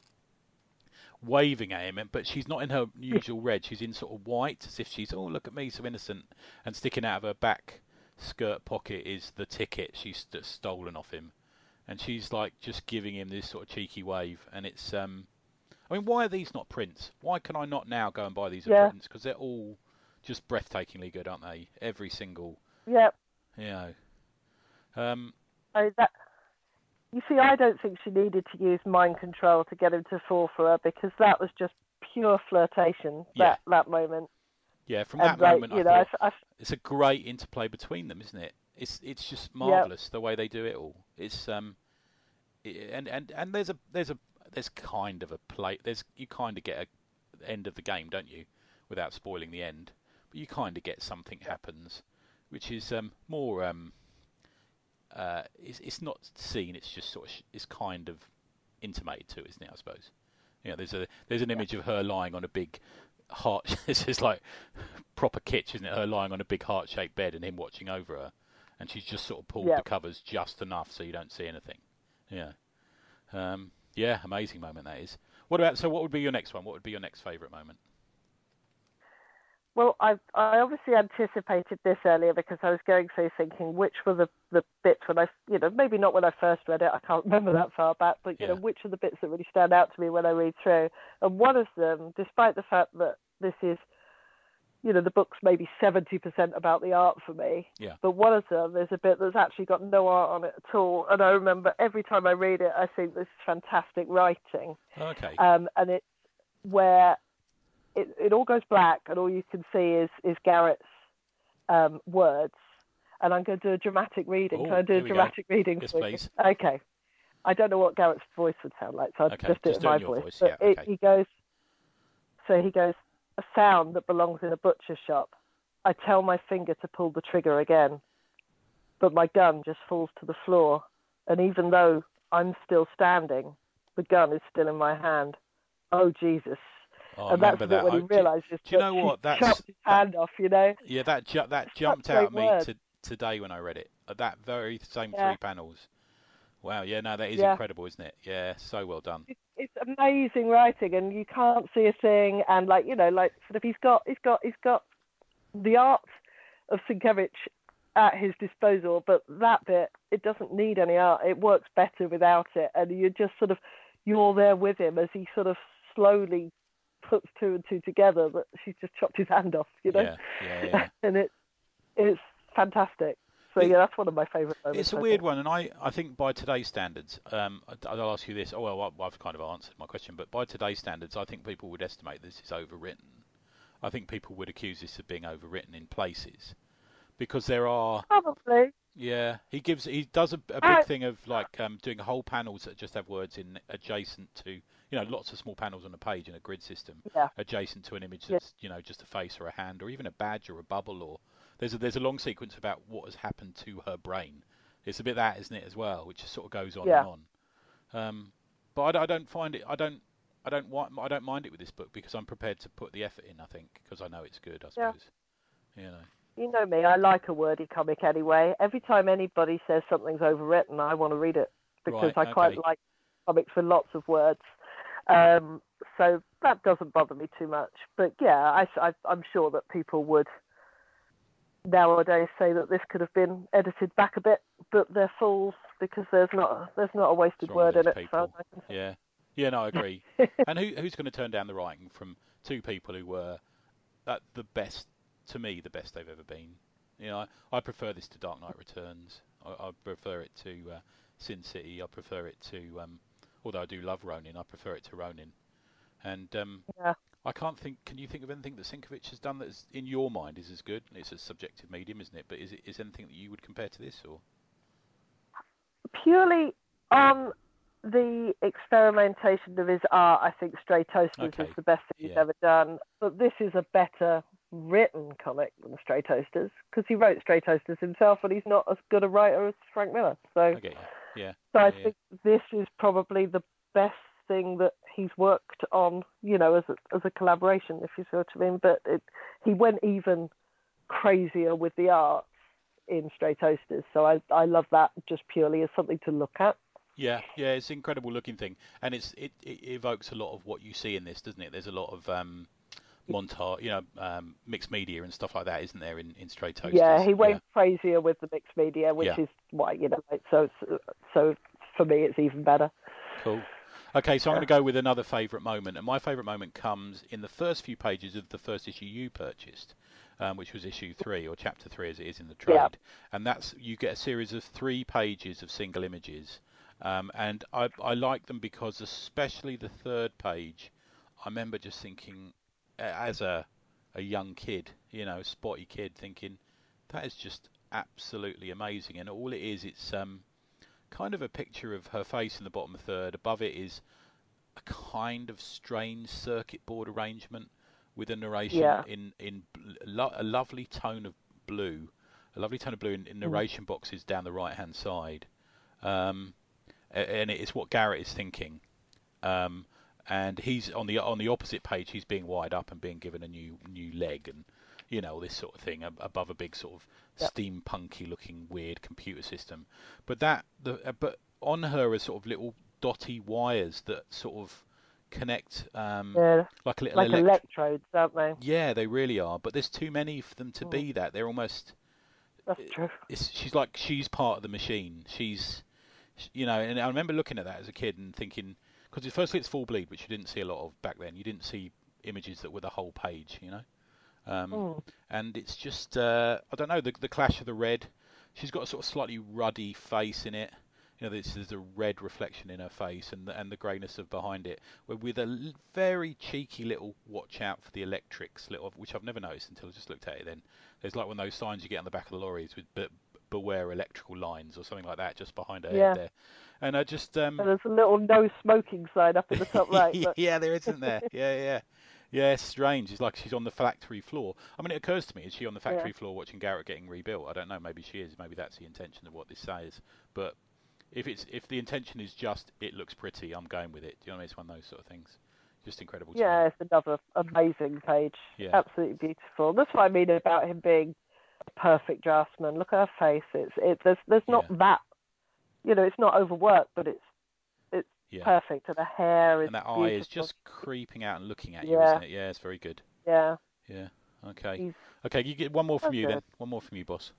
[SPEAKER 1] waving at him. But she's not in her usual red. She's in sort of white, as if she's, oh, look at me, so innocent. And sticking out of her back skirt pocket is the ticket she's st- stolen off him. And she's like just giving him this sort of cheeky wave. And it's... um. I mean, why are these not prints? Why can I not now go and buy these at
[SPEAKER 2] Yeah.
[SPEAKER 1] prints? Because they're all just breathtakingly good, aren't they? Every single,
[SPEAKER 2] yeah.
[SPEAKER 1] you know. Um,
[SPEAKER 2] I, that, you see, I don't think she needed to use mind control to get him to fall for her because that was just pure flirtation.
[SPEAKER 1] Yeah.
[SPEAKER 2] That that moment.
[SPEAKER 1] yeah, from
[SPEAKER 2] And
[SPEAKER 1] that
[SPEAKER 2] like,
[SPEAKER 1] moment,
[SPEAKER 2] you
[SPEAKER 1] I
[SPEAKER 2] know,
[SPEAKER 1] thought
[SPEAKER 2] I, I,
[SPEAKER 1] it's a great interplay between them, isn't it? It's it's just marvelous the way they do it all. It's um, it, and and and there's a there's a there's kind of a play. There's you kind of get a end of the game, don't you? Without spoiling the end, but you kind of get something happens, which is um more um. Uh, it's it's not seen. It's just sort of sh- it's kind of intimated to, isn't it? I suppose. You know, there's a there's an image of her lying on a big heart. This is like proper kitsch, isn't it? Her lying on a big heart-shaped bed and him watching over her, and she's just sort of pulled
[SPEAKER 2] Yeah.
[SPEAKER 1] the covers just enough so you don't see anything. Yeah. Um, yeah, amazing moment that is. What about? So, what would be your next one? What would be your next favourite moment?
[SPEAKER 2] Well, I I obviously anticipated this earlier because I was going through thinking which were the, the bits when I, you know, maybe not when I first read it, I can't remember that far back, but, you
[SPEAKER 1] Yeah.
[SPEAKER 2] know, which are the bits that really stand out to me when I read through. And one of them, despite the fact that this is, you know, the book's maybe seventy percent about the art for me,
[SPEAKER 1] Yeah.
[SPEAKER 2] but one of them, there's a bit that's actually got no art on it at all. And I remember every time I read it, I think this is fantastic writing.
[SPEAKER 1] Okay.
[SPEAKER 2] Um, and it's where It, it all goes black, and all you can see is is Garrett's um, words. And I'm going to do a dramatic reading.
[SPEAKER 1] Ooh,
[SPEAKER 2] Can I do a
[SPEAKER 1] here we go.
[SPEAKER 2] dramatic reading?
[SPEAKER 1] Yes,
[SPEAKER 2] for you?
[SPEAKER 1] please.
[SPEAKER 2] Okay. I don't know what Garrett's voice would sound like, so I'll
[SPEAKER 1] Okay,
[SPEAKER 2] just do
[SPEAKER 1] just
[SPEAKER 2] it in my
[SPEAKER 1] doing your
[SPEAKER 2] voice.
[SPEAKER 1] voice,
[SPEAKER 2] But
[SPEAKER 1] yeah,
[SPEAKER 2] it,
[SPEAKER 1] okay.
[SPEAKER 2] he goes. So he goes. A sound that belongs in a butcher shop. I tell my finger to pull the trigger again, but my gun just falls to the floor. And even though I'm still standing, the gun is still in my hand. Oh Jesus!
[SPEAKER 1] Oh, I
[SPEAKER 2] And that's
[SPEAKER 1] remember
[SPEAKER 2] the bit
[SPEAKER 1] that.
[SPEAKER 2] when he
[SPEAKER 1] Oh, do,
[SPEAKER 2] realises
[SPEAKER 1] do you
[SPEAKER 2] that
[SPEAKER 1] know
[SPEAKER 2] she
[SPEAKER 1] what? That's
[SPEAKER 2] chopped his
[SPEAKER 1] that,
[SPEAKER 2] hand off, you know?
[SPEAKER 1] yeah. That ju- that
[SPEAKER 2] It's
[SPEAKER 1] jumped
[SPEAKER 2] such
[SPEAKER 1] out at
[SPEAKER 2] great
[SPEAKER 1] me
[SPEAKER 2] words.
[SPEAKER 1] to, today when I read it. Uh, That very same
[SPEAKER 2] Yeah.
[SPEAKER 1] three panels. Wow. Yeah. No, that is
[SPEAKER 2] Yeah.
[SPEAKER 1] incredible, isn't it? Yeah. So well done.
[SPEAKER 2] It's, it's amazing writing, and you can't see a thing. And like you know, like sort of, he's got, he's got, he's got the art of Sienkiewicz at his disposal, but that bit, it doesn't need any art. It works better without it, and you're just sort of, you're there with him as he sort of slowly puts two and two together that she's just chopped his hand off, you know?
[SPEAKER 1] Yeah. Yeah. Yeah.
[SPEAKER 2] And it, it's fantastic. So
[SPEAKER 1] It-
[SPEAKER 2] yeah, that's one of my favourite moments.
[SPEAKER 1] It's a
[SPEAKER 2] I
[SPEAKER 1] weird
[SPEAKER 2] think.
[SPEAKER 1] one, and I, I think by today's standards, um, I- I'll ask you this. Oh well, I- I've kind of answered my question, but by today's standards, I think people would estimate this is overwritten. I think people would accuse this of being overwritten in places, because there are.
[SPEAKER 2] Probably.
[SPEAKER 1] Yeah, he gives he does a, a big
[SPEAKER 2] I-
[SPEAKER 1] thing of like um, doing whole panels that just have words in adjacent to, you know, lots of small panels on a page in a grid system,
[SPEAKER 2] Yeah.
[SPEAKER 1] adjacent to an image
[SPEAKER 2] Yeah.
[SPEAKER 1] that's, you know, just a face or a hand or even a badge or a bubble, or there's a, there's a long sequence about what has happened to her brain. It's a bit that, isn't it, as well, which just sort of goes on
[SPEAKER 2] Yeah.
[SPEAKER 1] and on. Um, but I, d- I don't find it. I don't. I don't want. I don't mind it with this book because I'm prepared to put the effort in. I think because I know it's good. I
[SPEAKER 2] Yeah.
[SPEAKER 1] suppose. You know.
[SPEAKER 2] You know me, I like a wordy comic anyway. Every time anybody says something's overwritten, I want to read it because
[SPEAKER 1] Right,
[SPEAKER 2] I quite
[SPEAKER 1] okay.
[SPEAKER 2] like comics with lots of words. Um, so that doesn't bother me too much. But yeah, I, I, I'm sure that people would nowadays say that this could have been edited back a bit, but they're fools because there's not there's not a wasted
[SPEAKER 1] What's wrong with
[SPEAKER 2] word in
[SPEAKER 1] these
[SPEAKER 2] it. So
[SPEAKER 1] people?
[SPEAKER 2] I can say.
[SPEAKER 1] Yeah. Yeah, no, I agree. And who who's going to turn down the writing from two people who were at the best, to me, the best they've ever been? You know, I, I prefer this to Dark Knight Returns. I, I prefer it to uh, Sin City. I prefer it to, um, although I do love Ronin, I prefer it to Ronin. And um,
[SPEAKER 2] Yeah.
[SPEAKER 1] I can't think. Can you think of anything that Sienkiewicz has done that, is, in your mind, is as good? It's a subjective medium, isn't it? But is it is anything that you would compare to this, or?
[SPEAKER 2] Purely on the experimentation of his art, I think Stray Toasters
[SPEAKER 1] Okay.
[SPEAKER 2] is the best thing he's
[SPEAKER 1] Yeah.
[SPEAKER 2] ever done. But this is a better written comic than Stray Toasters because he wrote Stray Toasters himself, and he's not as good a writer as Frank Miller. So,
[SPEAKER 1] I get you. Yeah.
[SPEAKER 2] so I
[SPEAKER 1] yeah, yeah.
[SPEAKER 2] think this is probably the best thing that he's worked on, you know, as a, as a collaboration, if you see what I mean. But it, he went even crazier with the art in Stray Toasters. So I, I love that just purely as something to look at.
[SPEAKER 1] Yeah, yeah, it's an incredible looking thing, and it's it, it evokes a lot of what you see in this, doesn't it? There's a lot of um, montage, you know, um, mixed media and stuff like that, isn't there? In, in Stray Toasters.
[SPEAKER 2] Yeah, he went crazier with the mixed media, which
[SPEAKER 1] Yeah.
[SPEAKER 2] is why, you know, like, so so for me it's even better.
[SPEAKER 1] Cool. Okay, so I'm going to go with another favourite moment, and my favourite moment comes in the first few pages of the first issue you purchased, um, which was issue three, or chapter three as it is in the trade.
[SPEAKER 2] Yeah.
[SPEAKER 1] And that's, you get a series of three pages of single images, um, and I, I like them because especially the third page, I remember just thinking, uh, as a a young kid, you know, spotty kid, thinking, that is just absolutely amazing. And all it is, it's um, kind of a picture of her face in the bottom third. Above it is a kind of strange circuit board arrangement with a narration
[SPEAKER 2] Yeah.
[SPEAKER 1] in in bl- lo- a lovely tone of blue, a lovely tone of blue in, in narration boxes down the right hand side, um, a- and it's what Garrett is thinking. Um, and he's on the on the opposite page. He's being wired up and being given a new new leg, and you know, this sort of thing ab- above a big sort of
[SPEAKER 2] Yep.
[SPEAKER 1] steampunky looking weird computer system. But that the uh, but on her are sort of little dotty wires that sort of connect um,
[SPEAKER 2] Yeah,
[SPEAKER 1] like a little
[SPEAKER 2] like
[SPEAKER 1] elect-
[SPEAKER 2] electrodes, aren't they?
[SPEAKER 1] Yeah, they really are. But there's too many for them to
[SPEAKER 2] Mm.
[SPEAKER 1] be that. They're almost.
[SPEAKER 2] That's true.
[SPEAKER 1] It's, she's like she's part of the machine. She's, you know, and I remember looking at that as a kid and thinking, because firstly it's full bleed, which you didn't see a lot of back then. You didn't see images that were the whole page, you know. Um,
[SPEAKER 2] Mm.
[SPEAKER 1] And it's just, uh, I don't know, the the clash of the red. She's got a sort of slightly ruddy face in it. You know, there's, there's a red reflection in her face and the, and the greyness of behind it. With a l- very cheeky little watch out for the electrics, little which I've never noticed until I just looked at it then. There's like one of those signs you get on the back of the lorries with be, beware electrical lines or something like that just behind her
[SPEAKER 2] Yeah.
[SPEAKER 1] head there. And I just... Um,
[SPEAKER 2] And there's a little no smoking sign up in the top right. But...
[SPEAKER 1] yeah, there isn't there. Yeah, yeah. Yeah, it's strange. It's like she's on the factory floor. I mean, it occurs to me, is she on the factory
[SPEAKER 2] Yeah.
[SPEAKER 1] floor watching Garrett getting rebuilt? I don't know. Maybe she is. Maybe that's the intention of what this says. But if it's if the intention is just it looks pretty, I'm going with it. Do you know what I mean? It's one of those sort of things. Just incredible. To
[SPEAKER 2] Yeah,
[SPEAKER 1] me.
[SPEAKER 2] it's another amazing page.
[SPEAKER 1] Yeah.
[SPEAKER 2] Absolutely beautiful. That's what I mean about him being a perfect draftsman. Look at her face. It's it. There's there's not
[SPEAKER 1] Yeah.
[SPEAKER 2] that. You know, it's not overworked, but it's it's
[SPEAKER 1] Yeah.
[SPEAKER 2] perfect. And the hair is
[SPEAKER 1] And that
[SPEAKER 2] beautiful.
[SPEAKER 1] eye is just creeping out and looking at you,
[SPEAKER 2] Yeah.
[SPEAKER 1] isn't it? Yeah, it's very good.
[SPEAKER 2] Yeah.
[SPEAKER 1] Yeah. Okay.
[SPEAKER 2] He's...
[SPEAKER 1] Okay, you get one more from
[SPEAKER 2] That's
[SPEAKER 1] you then.
[SPEAKER 2] good.
[SPEAKER 1] One more from you, boss.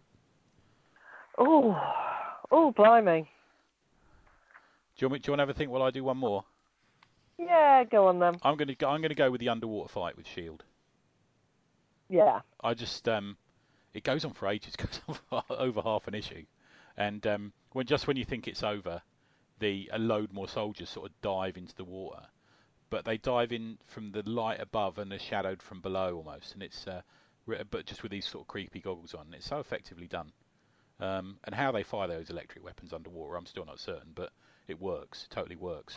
[SPEAKER 2] Oh, oh, blimey.
[SPEAKER 1] Do you want me, do you want to have a think while I do one more?
[SPEAKER 2] Yeah, go on then.
[SPEAKER 1] I'm going to go, I'm going to go with the underwater fight with Shield.
[SPEAKER 2] Yeah.
[SPEAKER 1] I just um, it goes on for ages, goes on for over half an issue, and um, when just when you think it's over, the a load more soldiers sort of dive into the water, but they dive in from the light above and are shadowed from below almost, and it's uh, re- but just with these sort of creepy goggles on, and it's so effectively done. Um, and how they fire those electric weapons underwater, I'm still not certain, but it works, it totally works.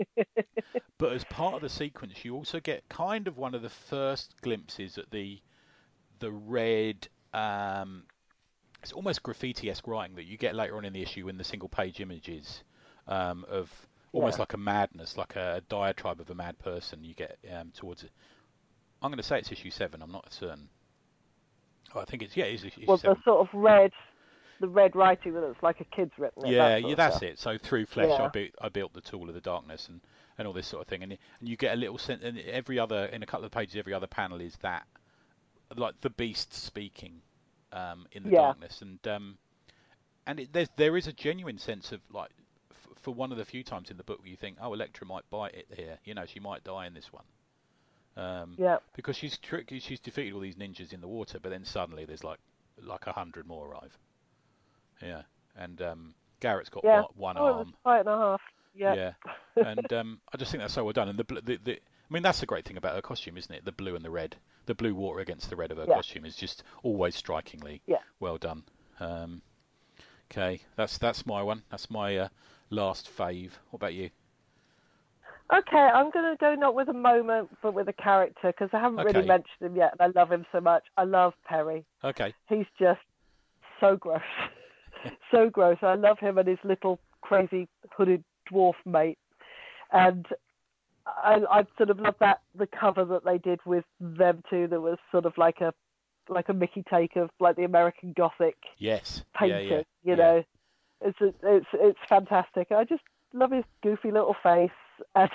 [SPEAKER 1] But as part of the sequence, you also get kind of one of the first glimpses at the the red, um, it's almost graffiti-esque writing that you get later on in the issue in the single-page images um, of almost
[SPEAKER 2] Yeah.
[SPEAKER 1] like a madness, like a diatribe of a mad person. You get um, towards it. I'm going to say it's issue seven. I'm not certain. Oh, I think it's yeah, it's issue
[SPEAKER 2] Well,
[SPEAKER 1] seven.
[SPEAKER 2] the sort of red, the red writing that looks like a kid's written it.
[SPEAKER 1] Yeah,
[SPEAKER 2] that sort
[SPEAKER 1] yeah,
[SPEAKER 2] of
[SPEAKER 1] that's
[SPEAKER 2] stuff.
[SPEAKER 1] it. So through flesh, I
[SPEAKER 2] Yeah.
[SPEAKER 1] built I built the tool of the darkness and, and all this sort of thing, and and you get a little sense. And every other in a couple of pages, every other panel is that like the beast speaking um, in the
[SPEAKER 2] Yeah.
[SPEAKER 1] darkness, and um, and it, there's there is a genuine sense of like f- for one of the few times in the book where you think, oh, Elektra might bite it here. You know, she might die in this one. Um,
[SPEAKER 2] Yeah.
[SPEAKER 1] Because she's trick, she's defeated all these ninjas in the water, but then suddenly there's like like a hundred more arrive. Yeah, and um, Garrett's got
[SPEAKER 2] Yeah.
[SPEAKER 1] one, one
[SPEAKER 2] Oh, it was
[SPEAKER 1] arm.
[SPEAKER 2] a fight and a half. Yeah.
[SPEAKER 1] Yeah, and um, I just think that's so well done. And the, bl- the the I mean that's the great thing about her costume, isn't it? The blue and the red, the blue water against the red of her
[SPEAKER 2] Yeah.
[SPEAKER 1] costume is just always strikingly
[SPEAKER 2] Yeah.
[SPEAKER 1] well done. Um, okay, that's that's my one. That's my uh, last fave. What about you?
[SPEAKER 2] Okay, I'm going to go not with a moment, but with a character, because I haven't
[SPEAKER 1] Okay.
[SPEAKER 2] really mentioned him yet, and I love him so much. I love Perry.
[SPEAKER 1] Okay.
[SPEAKER 2] He's just so gross. so gross. I love him and his little crazy hooded dwarf mate. And I, I sort of love that, the cover that they did with them two, that was sort of like a like a Mickey take of like the American Gothic
[SPEAKER 1] Yes.
[SPEAKER 2] painting,
[SPEAKER 1] Yeah, yeah.
[SPEAKER 2] you
[SPEAKER 1] yeah.
[SPEAKER 2] know. It's it's it's fantastic. I just love his goofy little face and,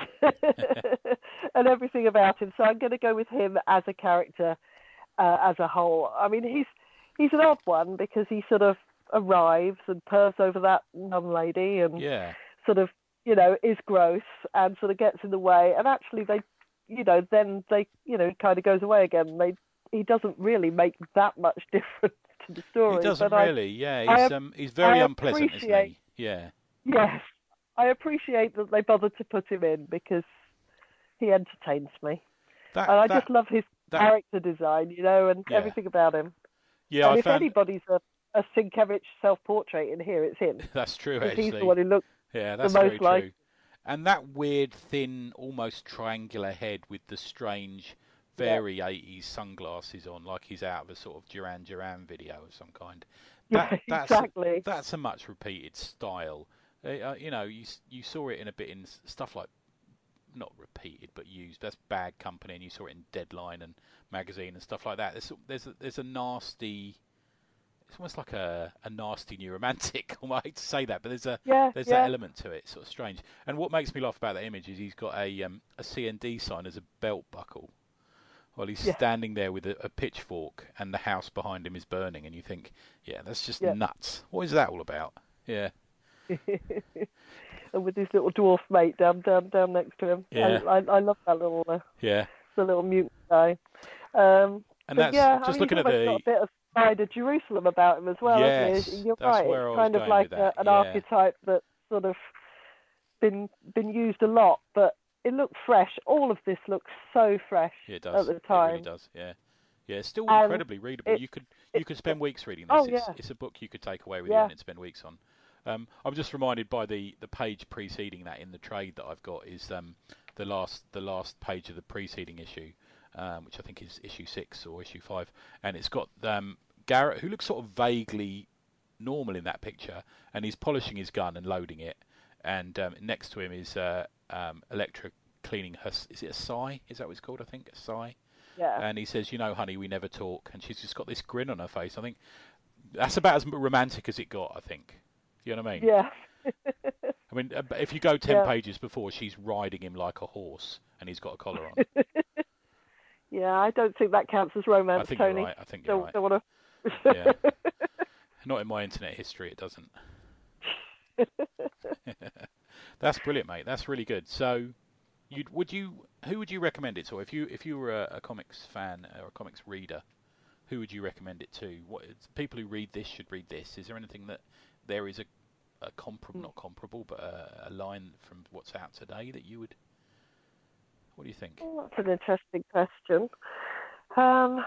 [SPEAKER 2] and everything about him. So I'm going to go with him as a character, uh, as a whole. I mean, he's he's an odd one because he sort of arrives and purrs over that young lady and
[SPEAKER 1] Yeah.
[SPEAKER 2] sort of, you know, is gross and sort of gets in the way. And actually, they, you know, then they, you know, kind of goes away again. They he doesn't really make that much difference to the story.
[SPEAKER 1] He doesn't
[SPEAKER 2] but I-
[SPEAKER 1] really. Yeah.
[SPEAKER 2] I
[SPEAKER 1] He's
[SPEAKER 2] ap-
[SPEAKER 1] um he's very
[SPEAKER 2] I
[SPEAKER 1] unpleasant, isn't
[SPEAKER 2] appreciate-
[SPEAKER 1] he? Yeah.
[SPEAKER 2] Yes, I appreciate that they bothered to put him in because he entertains me,
[SPEAKER 1] That,
[SPEAKER 2] and I
[SPEAKER 1] that,
[SPEAKER 2] just love his
[SPEAKER 1] that-
[SPEAKER 2] character design, you know, and
[SPEAKER 1] Yeah.
[SPEAKER 2] everything about him.
[SPEAKER 1] yeah.
[SPEAKER 2] and
[SPEAKER 1] I
[SPEAKER 2] if
[SPEAKER 1] found
[SPEAKER 2] anybody's a, a Sienkiewicz self-portrait in here, it's him.
[SPEAKER 1] that's true.
[SPEAKER 2] Because
[SPEAKER 1] Actually.
[SPEAKER 2] he's the one who looks.
[SPEAKER 1] Yeah, that's
[SPEAKER 2] most
[SPEAKER 1] very
[SPEAKER 2] like-
[SPEAKER 1] true. And that weird, thin, almost triangular head with the strange, very eighties sunglasses on, like he's out of a sort of Duran Duran video of some kind. That,
[SPEAKER 2] Yeah,
[SPEAKER 1] that's
[SPEAKER 2] exactly.
[SPEAKER 1] that's a much repeated style. Uh, uh, you know, you s- you saw it in a bit in s- stuff like, not repeated but used. That's Bad Company, and you saw it in Deadline and magazine and stuff like that. There's there's a, there's a nasty. it's almost like a, a nasty new romantic. I hate to say that, but there's a
[SPEAKER 2] Yeah,
[SPEAKER 1] there's
[SPEAKER 2] yeah.
[SPEAKER 1] that element to it. It's sort of strange. And what makes me laugh about that image is he's got a um, a C N D sign as a belt buckle. While he's
[SPEAKER 2] Yeah.
[SPEAKER 1] standing there with a, a pitchfork, and the house behind him is burning, and you think, yeah, that's just
[SPEAKER 2] Yeah.
[SPEAKER 1] nuts. What is that all about? Yeah.
[SPEAKER 2] And with his little dwarf mate down, down, down next to him.
[SPEAKER 1] Yeah.
[SPEAKER 2] I, I, I love that little, uh,
[SPEAKER 1] Yeah.
[SPEAKER 2] the little mutant guy. Um,
[SPEAKER 1] And
[SPEAKER 2] but
[SPEAKER 1] that's
[SPEAKER 2] yeah,
[SPEAKER 1] just
[SPEAKER 2] I mean,
[SPEAKER 1] looking
[SPEAKER 2] he's
[SPEAKER 1] at
[SPEAKER 2] almost
[SPEAKER 1] the.
[SPEAKER 2] got a bit of Spider Jerusalem about him as well,
[SPEAKER 1] Yes,
[SPEAKER 2] hasn't he? You're
[SPEAKER 1] that's
[SPEAKER 2] right.
[SPEAKER 1] where I
[SPEAKER 2] It's
[SPEAKER 1] was
[SPEAKER 2] kind of
[SPEAKER 1] going
[SPEAKER 2] like
[SPEAKER 1] with
[SPEAKER 2] a,
[SPEAKER 1] that,
[SPEAKER 2] an
[SPEAKER 1] yeah.
[SPEAKER 2] archetype that's sort of been been used a lot, but it looked fresh. All of this looks so fresh
[SPEAKER 1] Yeah, it does.
[SPEAKER 2] at the
[SPEAKER 1] It
[SPEAKER 2] time.
[SPEAKER 1] really does. Yeah. Yeah, it's still
[SPEAKER 2] And
[SPEAKER 1] incredibly readable.
[SPEAKER 2] it-
[SPEAKER 1] you could you could spend weeks reading this.
[SPEAKER 2] Oh,
[SPEAKER 1] it's,
[SPEAKER 2] yeah.
[SPEAKER 1] it's a book you could take away with
[SPEAKER 2] Yeah.
[SPEAKER 1] you and spend weeks on. Um, I'm just reminded by the, the page preceding that in the trade that I've got is um, the last the last page of the preceding issue, um, which I think is issue six or issue five, and it's got um, Garrett, who looks sort of vaguely normal in that picture, and he's polishing his gun and loading it, and um, next to him is uh, um, Elektra cleaning her. Is it a sigh? Is that what it's called? I think a sigh.
[SPEAKER 2] Yeah.
[SPEAKER 1] And he says, "You know, honey, we never talk," and she's just got this grin on her face. I think that's about as romantic as it got. I think. You know what I mean?
[SPEAKER 2] Yeah.
[SPEAKER 1] I mean, uh, if you go ten
[SPEAKER 2] Yeah.
[SPEAKER 1] pages before, she's riding him like a horse, and he's got a collar on.
[SPEAKER 2] Yeah, I don't think that counts as romance,
[SPEAKER 1] I think
[SPEAKER 2] Tony.
[SPEAKER 1] you're right. I think you're
[SPEAKER 2] Don't,
[SPEAKER 1] right.
[SPEAKER 2] don't want to.
[SPEAKER 1] Yeah. Not in my internet history, it doesn't. That's brilliant, mate. That's really good. So, you would you who would you recommend it to? If you if you were a, a comics fan or a comics reader, who would you recommend it to? What people who read this should read this? Is there anything that there is a a comparable, not comparable, but a, a line from what's out today that you would? What do you think?
[SPEAKER 2] Oh, that's an interesting question. Um,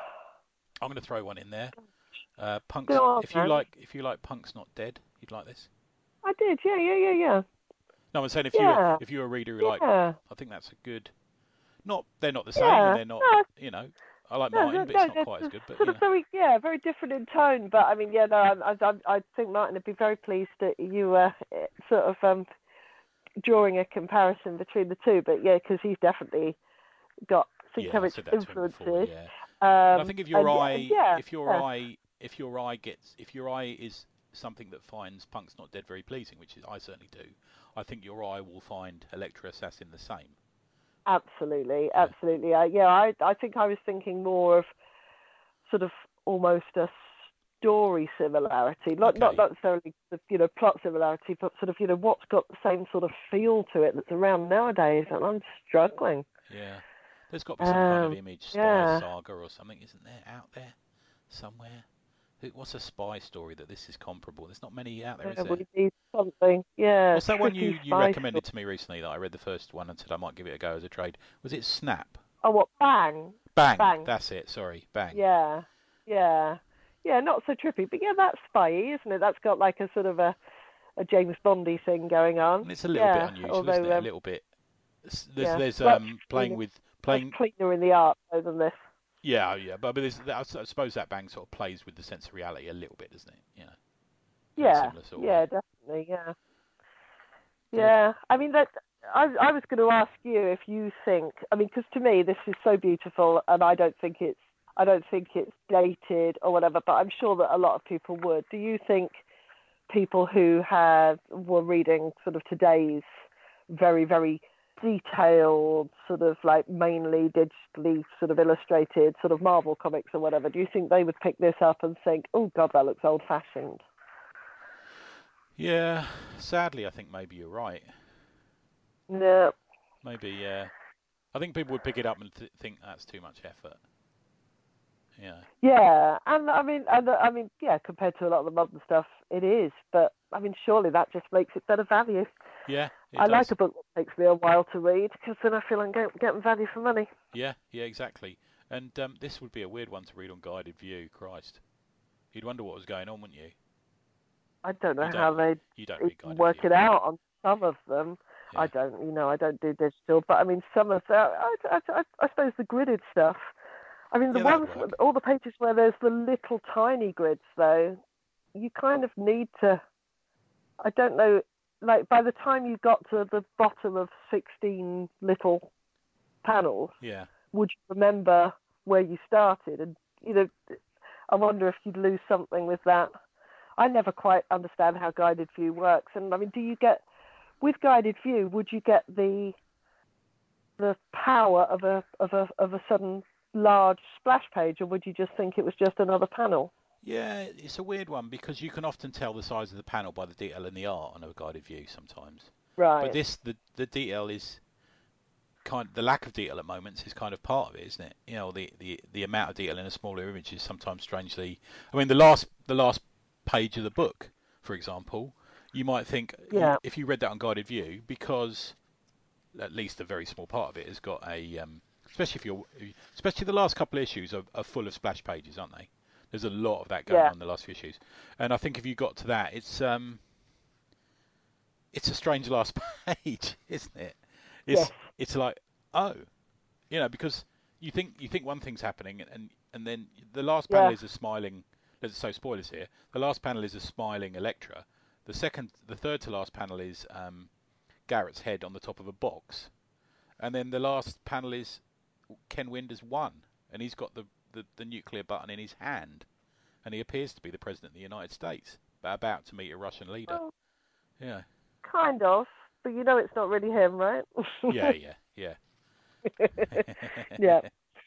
[SPEAKER 1] I'm going to throw one in there. Uh, Punk's.
[SPEAKER 2] Go on,
[SPEAKER 1] if you
[SPEAKER 2] man.
[SPEAKER 1] like, if you like Punk's Not Dead, you'd like this.
[SPEAKER 2] I did, yeah, yeah, yeah, yeah.
[SPEAKER 1] No, I'm saying if you
[SPEAKER 2] Yeah.
[SPEAKER 1] if you're a reader who like,
[SPEAKER 2] Yeah.
[SPEAKER 1] I think that's a good. Not they're not the same,
[SPEAKER 2] Yeah.
[SPEAKER 1] and they're not.
[SPEAKER 2] No.
[SPEAKER 1] You know, I like
[SPEAKER 2] No,
[SPEAKER 1] Martin,
[SPEAKER 2] no,
[SPEAKER 1] but
[SPEAKER 2] no,
[SPEAKER 1] it's not
[SPEAKER 2] they're
[SPEAKER 1] quite as good. But
[SPEAKER 2] sort
[SPEAKER 1] you
[SPEAKER 2] of
[SPEAKER 1] know.
[SPEAKER 2] very, yeah, very different in tone. But I mean, yeah, no, I, I, I think Martin would be very pleased that you were uh, sort of um, drawing a comparison between the two. But yeah, because he's definitely got
[SPEAKER 1] yeah, I
[SPEAKER 2] Sienkiewicz
[SPEAKER 1] said that to him
[SPEAKER 2] influences.
[SPEAKER 1] before, yeah.
[SPEAKER 2] Um,
[SPEAKER 1] And I think if your
[SPEAKER 2] and,
[SPEAKER 1] eye,
[SPEAKER 2] yeah,
[SPEAKER 1] if your
[SPEAKER 2] yeah.
[SPEAKER 1] eye, if your eye gets, if your eye is something that finds Punk's Not Dead very pleasing, which is I certainly do, I think your eye will find Elektra Assassin the same.
[SPEAKER 2] Absolutely, absolutely. Uh, yeah, I I think I was thinking more of sort of almost a story similarity, not
[SPEAKER 1] Okay.
[SPEAKER 2] not necessarily the you know plot similarity, but sort of you know what's got the same sort of feel to it that's around nowadays, and I'm struggling.
[SPEAKER 1] Yeah, there's got to be some kind of
[SPEAKER 2] Um,
[SPEAKER 1] image spy
[SPEAKER 2] yeah.
[SPEAKER 1] saga or something, isn't there, out there somewhere? Who- What's a spy story that this is comparable? There's not many out there, is
[SPEAKER 2] Yeah,
[SPEAKER 1] there?
[SPEAKER 2] we need something. Yeah.
[SPEAKER 1] What's that one you,
[SPEAKER 2] tricky
[SPEAKER 1] you
[SPEAKER 2] spy
[SPEAKER 1] recommended
[SPEAKER 2] story.
[SPEAKER 1] to me recently that I read the first one and said I might give it a go as a trade? Was it Snap?
[SPEAKER 2] Oh, what Bang?
[SPEAKER 1] Bang.
[SPEAKER 2] Bang.
[SPEAKER 1] That's it. Sorry, Bang.
[SPEAKER 2] Yeah, yeah, yeah. Not so trippy, but yeah, that's spy-y, isn't it? That's got like a sort of a a James Bondy thing going on.
[SPEAKER 1] And it's a little
[SPEAKER 2] yeah,
[SPEAKER 1] bit unusual,
[SPEAKER 2] although,
[SPEAKER 1] isn't it? A
[SPEAKER 2] um,
[SPEAKER 1] little bit. s- There's,
[SPEAKER 2] yeah,
[SPEAKER 1] there's
[SPEAKER 2] much
[SPEAKER 1] um, playing
[SPEAKER 2] cleaner-
[SPEAKER 1] with
[SPEAKER 2] much
[SPEAKER 1] playing.
[SPEAKER 2] cleaner in the art though than this.
[SPEAKER 1] Yeah, yeah, but, but there's, I s- I suppose that Bang sort of plays with the sense of reality a little bit, doesn't it? You know. in a
[SPEAKER 2] Yeah,
[SPEAKER 1] similar sort of
[SPEAKER 2] yeah,
[SPEAKER 1] way.
[SPEAKER 2] definitely, yeah.
[SPEAKER 1] Good.
[SPEAKER 2] Yeah, I mean, that. I, I was going to ask you if you think. I mean, because to me this is so beautiful, and I don't think it's. I don't think it's dated or whatever, but I'm sure that a lot of people would. Do you think people who have were reading sort of today's very, very detailed, sort of like mainly digitally sort of illustrated sort of Marvel comics or whatever, do you think they would pick this up and think, oh God, that looks old-fashioned?
[SPEAKER 1] Yeah, sadly, I think maybe you're right.
[SPEAKER 2] No.
[SPEAKER 1] Maybe, yeah. I think people would pick it up and th- think that's too much effort. Yeah.
[SPEAKER 2] Yeah, and I mean, and I mean, yeah, compared to a lot of the modern stuff, it is. But I mean, surely that just makes it better value.
[SPEAKER 1] Yeah, it
[SPEAKER 2] I
[SPEAKER 1] does.
[SPEAKER 2] like a book that takes me a while to read because then I feel I'm get, getting value for money.
[SPEAKER 1] Yeah, yeah, exactly. And um, this would be a weird one to read on guided view. Christ, you'd wonder what was going on, wouldn't you?
[SPEAKER 2] I don't know
[SPEAKER 1] You
[SPEAKER 2] how
[SPEAKER 1] don't-
[SPEAKER 2] they
[SPEAKER 1] You don't read guided
[SPEAKER 2] work
[SPEAKER 1] view.
[SPEAKER 2] it out on some of them.
[SPEAKER 1] Yeah.
[SPEAKER 2] I don't, you know, I don't do digital, but I mean, some of the, I, I, I, I suppose the gridded stuff. I mean, the
[SPEAKER 1] Yeah, that'd
[SPEAKER 2] ones,
[SPEAKER 1] work.
[SPEAKER 2] all the pages where there's the little tiny grids, though, you kind of need to. I don't know, like by the time you got to the bottom of sixteen little panels,
[SPEAKER 1] Yeah.
[SPEAKER 2] would you remember where you started? And you know, I wonder if you'd lose something with that. I never quite understand how guided view works. And I mean, do you get, with guided view, would you get the the power of a of a of a sudden large splash page, or would you just think it was just another panel?
[SPEAKER 1] Yeah, it's a weird one because you can often tell the size of the panel by the detail and the art on a guided view sometimes.
[SPEAKER 2] Right.
[SPEAKER 1] But this, the the detail is kind. The lack of detail at moments is kind of part of it, isn't it? You know, the, the, the amount of detail in a smaller image is sometimes strangely. I mean, the last the last page of the book, for example, you might think
[SPEAKER 2] Yeah.
[SPEAKER 1] if you read that on guided view, because at least a very small part of it has got a, um, especially if you're, especially the last couple of issues are, are full of splash pages, aren't they? There's a lot of that going
[SPEAKER 2] Yeah.
[SPEAKER 1] on in the last few issues, and I think if you got to that, it's um, it's a strange last page, isn't it? It's
[SPEAKER 2] Yes.
[SPEAKER 1] it's like, oh, you know, because you think you think one thing's happening, and and then the last panel
[SPEAKER 2] Yeah.
[SPEAKER 1] is a smiling. There's so spoilers here. The last panel is a smiling Elektra. The second, the third to last panel is um, Garrett's head on the top of a box, and then the last panel is Ken Winder's won, and he's got the, the, the nuclear button in his hand, and he appears to be the president of the United States, but about to meet a Russian leader.
[SPEAKER 2] Well,
[SPEAKER 1] Yeah,
[SPEAKER 2] kind of, but you know it's not really him, right?
[SPEAKER 1] yeah, yeah, yeah.
[SPEAKER 2] Yeah.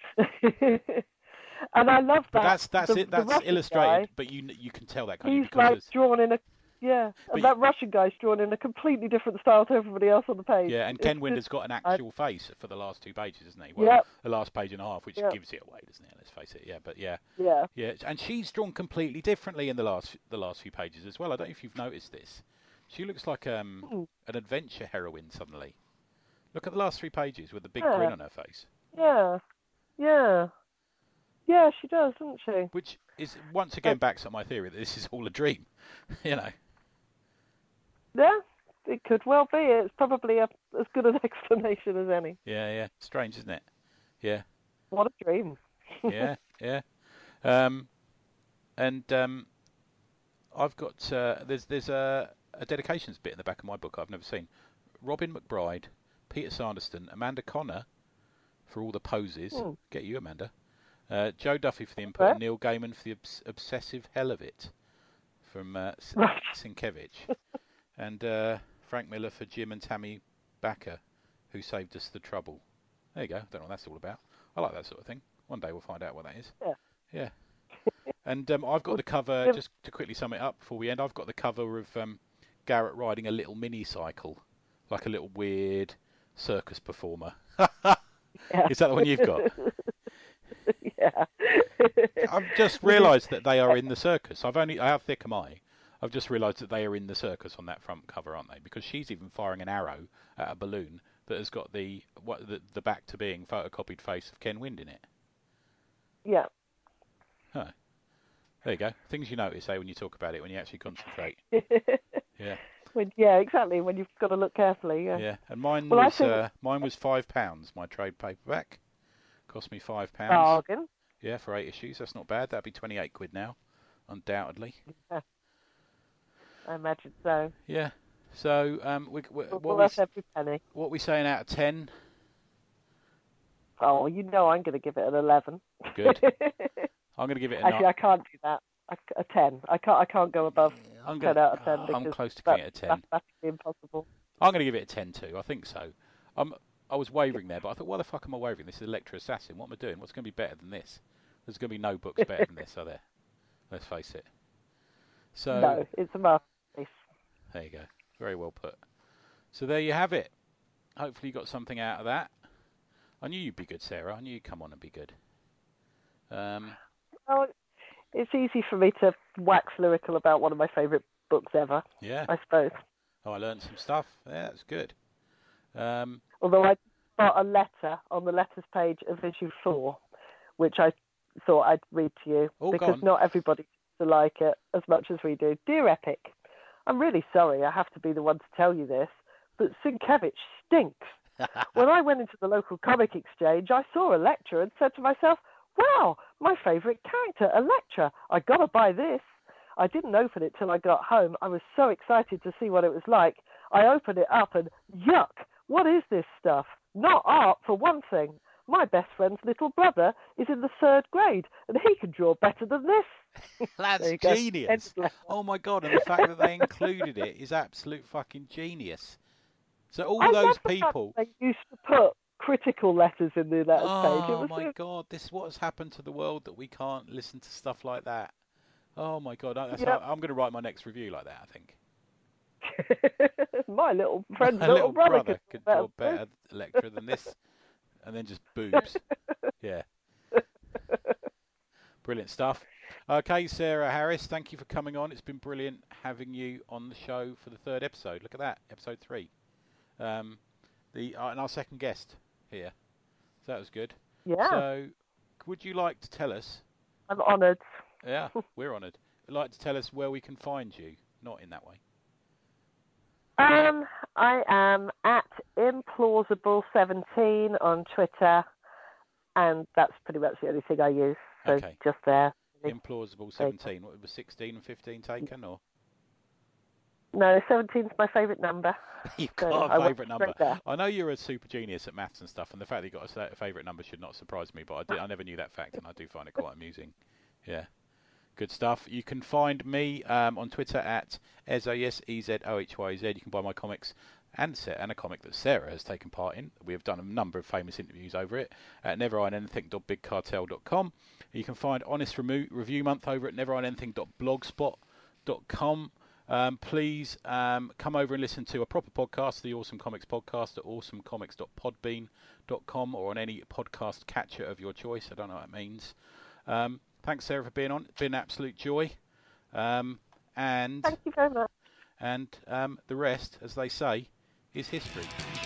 [SPEAKER 2] And I love that.
[SPEAKER 1] But that's that's
[SPEAKER 2] the,
[SPEAKER 1] it. That's
[SPEAKER 2] the Russian
[SPEAKER 1] illustrated,
[SPEAKER 2] guy,
[SPEAKER 1] but you you can tell that, can't you?
[SPEAKER 2] he's
[SPEAKER 1] Because
[SPEAKER 2] like drawn in a yeah,
[SPEAKER 1] But
[SPEAKER 2] and that Russian guy's drawn in a completely different style to everybody else on the page.
[SPEAKER 1] yeah, and
[SPEAKER 2] It's
[SPEAKER 1] Ken
[SPEAKER 2] just-
[SPEAKER 1] Winder's got an
[SPEAKER 2] I-
[SPEAKER 1] actual face for the last two pages, isn't he? Well,
[SPEAKER 2] Yep.
[SPEAKER 1] the last page and a half, which
[SPEAKER 2] Yep.
[SPEAKER 1] gives it away, doesn't it? Let's face it. Yeah, but yeah,
[SPEAKER 2] Yeah.
[SPEAKER 1] yeah, and she's drawn completely differently in the last the last few pages as well. I don't know if you've noticed this. She looks like um,
[SPEAKER 2] Hmm.
[SPEAKER 1] an adventure heroine suddenly. Look at the last three pages with the big
[SPEAKER 2] Yeah.
[SPEAKER 1] grin on her face,
[SPEAKER 2] Yeah. Yeah. Yeah, she does, doesn't she?
[SPEAKER 1] which is once again backs up my theory that this is all a dream. You know.
[SPEAKER 2] Yeah, it could well be. It's probably a, as good an explanation as any.
[SPEAKER 1] Yeah, yeah. Strange, isn't it? Yeah.
[SPEAKER 2] What a dream.
[SPEAKER 1] yeah, yeah. Um, and um, I've got uh, there's there's a, a dedications bit in the back of my book I've never seen. Robin McBride, Peter Sanderson, Amanda Connor for all the poses.
[SPEAKER 2] Hmm.
[SPEAKER 1] Get you, Amanda. Uh, Joe Duffy for the input,
[SPEAKER 2] Okay.
[SPEAKER 1] and Neil Gaiman for the obs- obsessive hell of it from uh, S-
[SPEAKER 2] Right.
[SPEAKER 1] Sienkiewicz, and uh, Frank Miller for Jim and Tammy Backer, who saved us the trouble. There you go. Don't know what that's all about. I like that sort of thing. One day we'll find out what that is.
[SPEAKER 2] Yeah.
[SPEAKER 1] Yeah. And um, I've got the cover,
[SPEAKER 2] Yeah.
[SPEAKER 1] just to quickly sum it up before we end, I've got the cover of um, Garrett riding a little mini cycle, like a little weird circus performer.
[SPEAKER 2] Yeah.
[SPEAKER 1] Is that the one you've got?
[SPEAKER 2] Yeah.
[SPEAKER 1] I've just realised that they are in the circus. I've only, I have thick eye. I've just realised that they are in the circus on that front cover, aren't they? Because she's even firing an arrow at a balloon that has got the what the, the back to being photocopied face of Ken Wind in it.
[SPEAKER 2] Yeah.
[SPEAKER 1] Huh. There you go. Things you notice, eh, when you talk about it, when you actually concentrate. Yeah.
[SPEAKER 2] When, yeah, exactly. When you've got to look carefully. Yeah.
[SPEAKER 1] Yeah. And mine
[SPEAKER 2] Well, I
[SPEAKER 1] was
[SPEAKER 2] think-
[SPEAKER 1] uh, mine was five pounds. My trade paperback cost me five pounds.
[SPEAKER 2] Bargain.
[SPEAKER 1] Yeah, for eight issues. That's not bad. That'd be twenty-eight quid now, undoubtedly.
[SPEAKER 2] I imagine so.
[SPEAKER 1] Yeah. So, um, we, we,
[SPEAKER 2] Well,
[SPEAKER 1] what we
[SPEAKER 2] that's every penny.
[SPEAKER 1] what we saying out of ten?
[SPEAKER 2] Oh, you know I'm going to give it an eleven.
[SPEAKER 1] Good. I'm going to give it a
[SPEAKER 2] Actually,
[SPEAKER 1] nine.
[SPEAKER 2] I can't do that. I, a ten. I can't. I can't go above
[SPEAKER 1] I'm
[SPEAKER 2] ten
[SPEAKER 1] gonna,
[SPEAKER 2] out of ten.
[SPEAKER 1] I'm
[SPEAKER 2] because
[SPEAKER 1] close to
[SPEAKER 2] that-
[SPEAKER 1] giving it a ten.
[SPEAKER 2] That's practically impossible.
[SPEAKER 1] I'm going to give it a ten too. I think so. Um, I was wavering there, but I thought, why the fuck am I wavering? This is Electra Assassin. What am I doing? What's going to be better than this? There's going to be no books better than this, are there? Let's face it. So
[SPEAKER 2] No, it's a masterpiece.
[SPEAKER 1] there you go. Very well put. So there you have it. Hopefully you got something out of that. I knew you'd be good, Sarah. I knew you'd come on and be good. Um,
[SPEAKER 2] Well, it's easy for me to wax lyrical about one of my favourite books ever,
[SPEAKER 1] yeah.
[SPEAKER 2] I suppose.
[SPEAKER 1] Oh, I learned some stuff. Yeah, that's good. Um,
[SPEAKER 2] Although I got a letter on the letters page of issue four, which I thought I'd read to you
[SPEAKER 1] Oh, go
[SPEAKER 2] because
[SPEAKER 1] on.
[SPEAKER 2] not everybody seems to like it as much as we do. Dear Epic, I'm really sorry I have to be the one to tell you this, but Sienkiewicz stinks. When I went into the local comic exchange, I saw Elektra and said to myself, wow, my favourite character, Elektra. I got to buy this. I didn't open it till I got home. I was so excited to see what it was like. I opened it up and yuck, what is this stuff? Not art, for one thing. my best friend's little brother is in the third grade, and he can draw better than this.
[SPEAKER 1] That's genius. Oh my God, and the fact that they included it is absolute fucking genius. So all
[SPEAKER 2] I
[SPEAKER 1] those
[SPEAKER 2] the
[SPEAKER 1] people...
[SPEAKER 2] Fact they used to put critical letters in the letters
[SPEAKER 1] oh,
[SPEAKER 2] page. It was
[SPEAKER 1] my
[SPEAKER 2] so...
[SPEAKER 1] God, this is what's happened to the world, that we can't listen to stuff like that. Oh my God, that's
[SPEAKER 2] yep.
[SPEAKER 1] how, I'm going to write my next review like that, I think.
[SPEAKER 2] My little friend's
[SPEAKER 1] my
[SPEAKER 2] little,
[SPEAKER 1] little
[SPEAKER 2] brother,
[SPEAKER 1] brother could draw a better lecture than this. And then just boobs. Yeah. Brilliant stuff. Okay, Sarah Harris, thank you for coming on. It's been brilliant having you on the show for the third episode. Look at that, episode three. Um, the uh, and our second guest here. So that was good.
[SPEAKER 2] Yeah.
[SPEAKER 1] So, would you like to tell us?
[SPEAKER 2] I'm honoured.
[SPEAKER 1] Yeah, we're honoured. Would you like to tell us where we can find you? Not in that way.
[SPEAKER 2] Um, I am at implausible seventeen on Twitter, and that's pretty much the only thing I use. So
[SPEAKER 1] Okay.
[SPEAKER 2] just there.
[SPEAKER 1] Implausible seventeen. What was sixteen and fifteen taken, or?
[SPEAKER 2] No, seventeen's my favourite number.
[SPEAKER 1] You've
[SPEAKER 2] so
[SPEAKER 1] got a favourite number.
[SPEAKER 2] There.
[SPEAKER 1] I know you're a super genius at maths and stuff, and the fact that you got a favourite number should not surprise me, but I, did, I never knew that fact, and I do find it quite amusing. Yeah. Good stuff. You can find me um, on Twitter at Ezohyz, E Z O H Y Z. You can buy my comics and, and a comic that Sarah has taken part in. We have done a number of famous interviews over it at never mind anything dot big cartel dot com. You can find Honest Remo- Review Month over at never mind anything dot blogspot dot com. Um, please um, come over and listen to a proper podcast, the Awesome Comics Podcast, at awesome comics dot podbean dot com or on any podcast catcher of your choice. I don't know what that means. Um, thanks, Sarah, for being on. It's been an absolute joy. Um, and
[SPEAKER 2] Thank you very much.
[SPEAKER 1] And um, the rest, as they say, is history.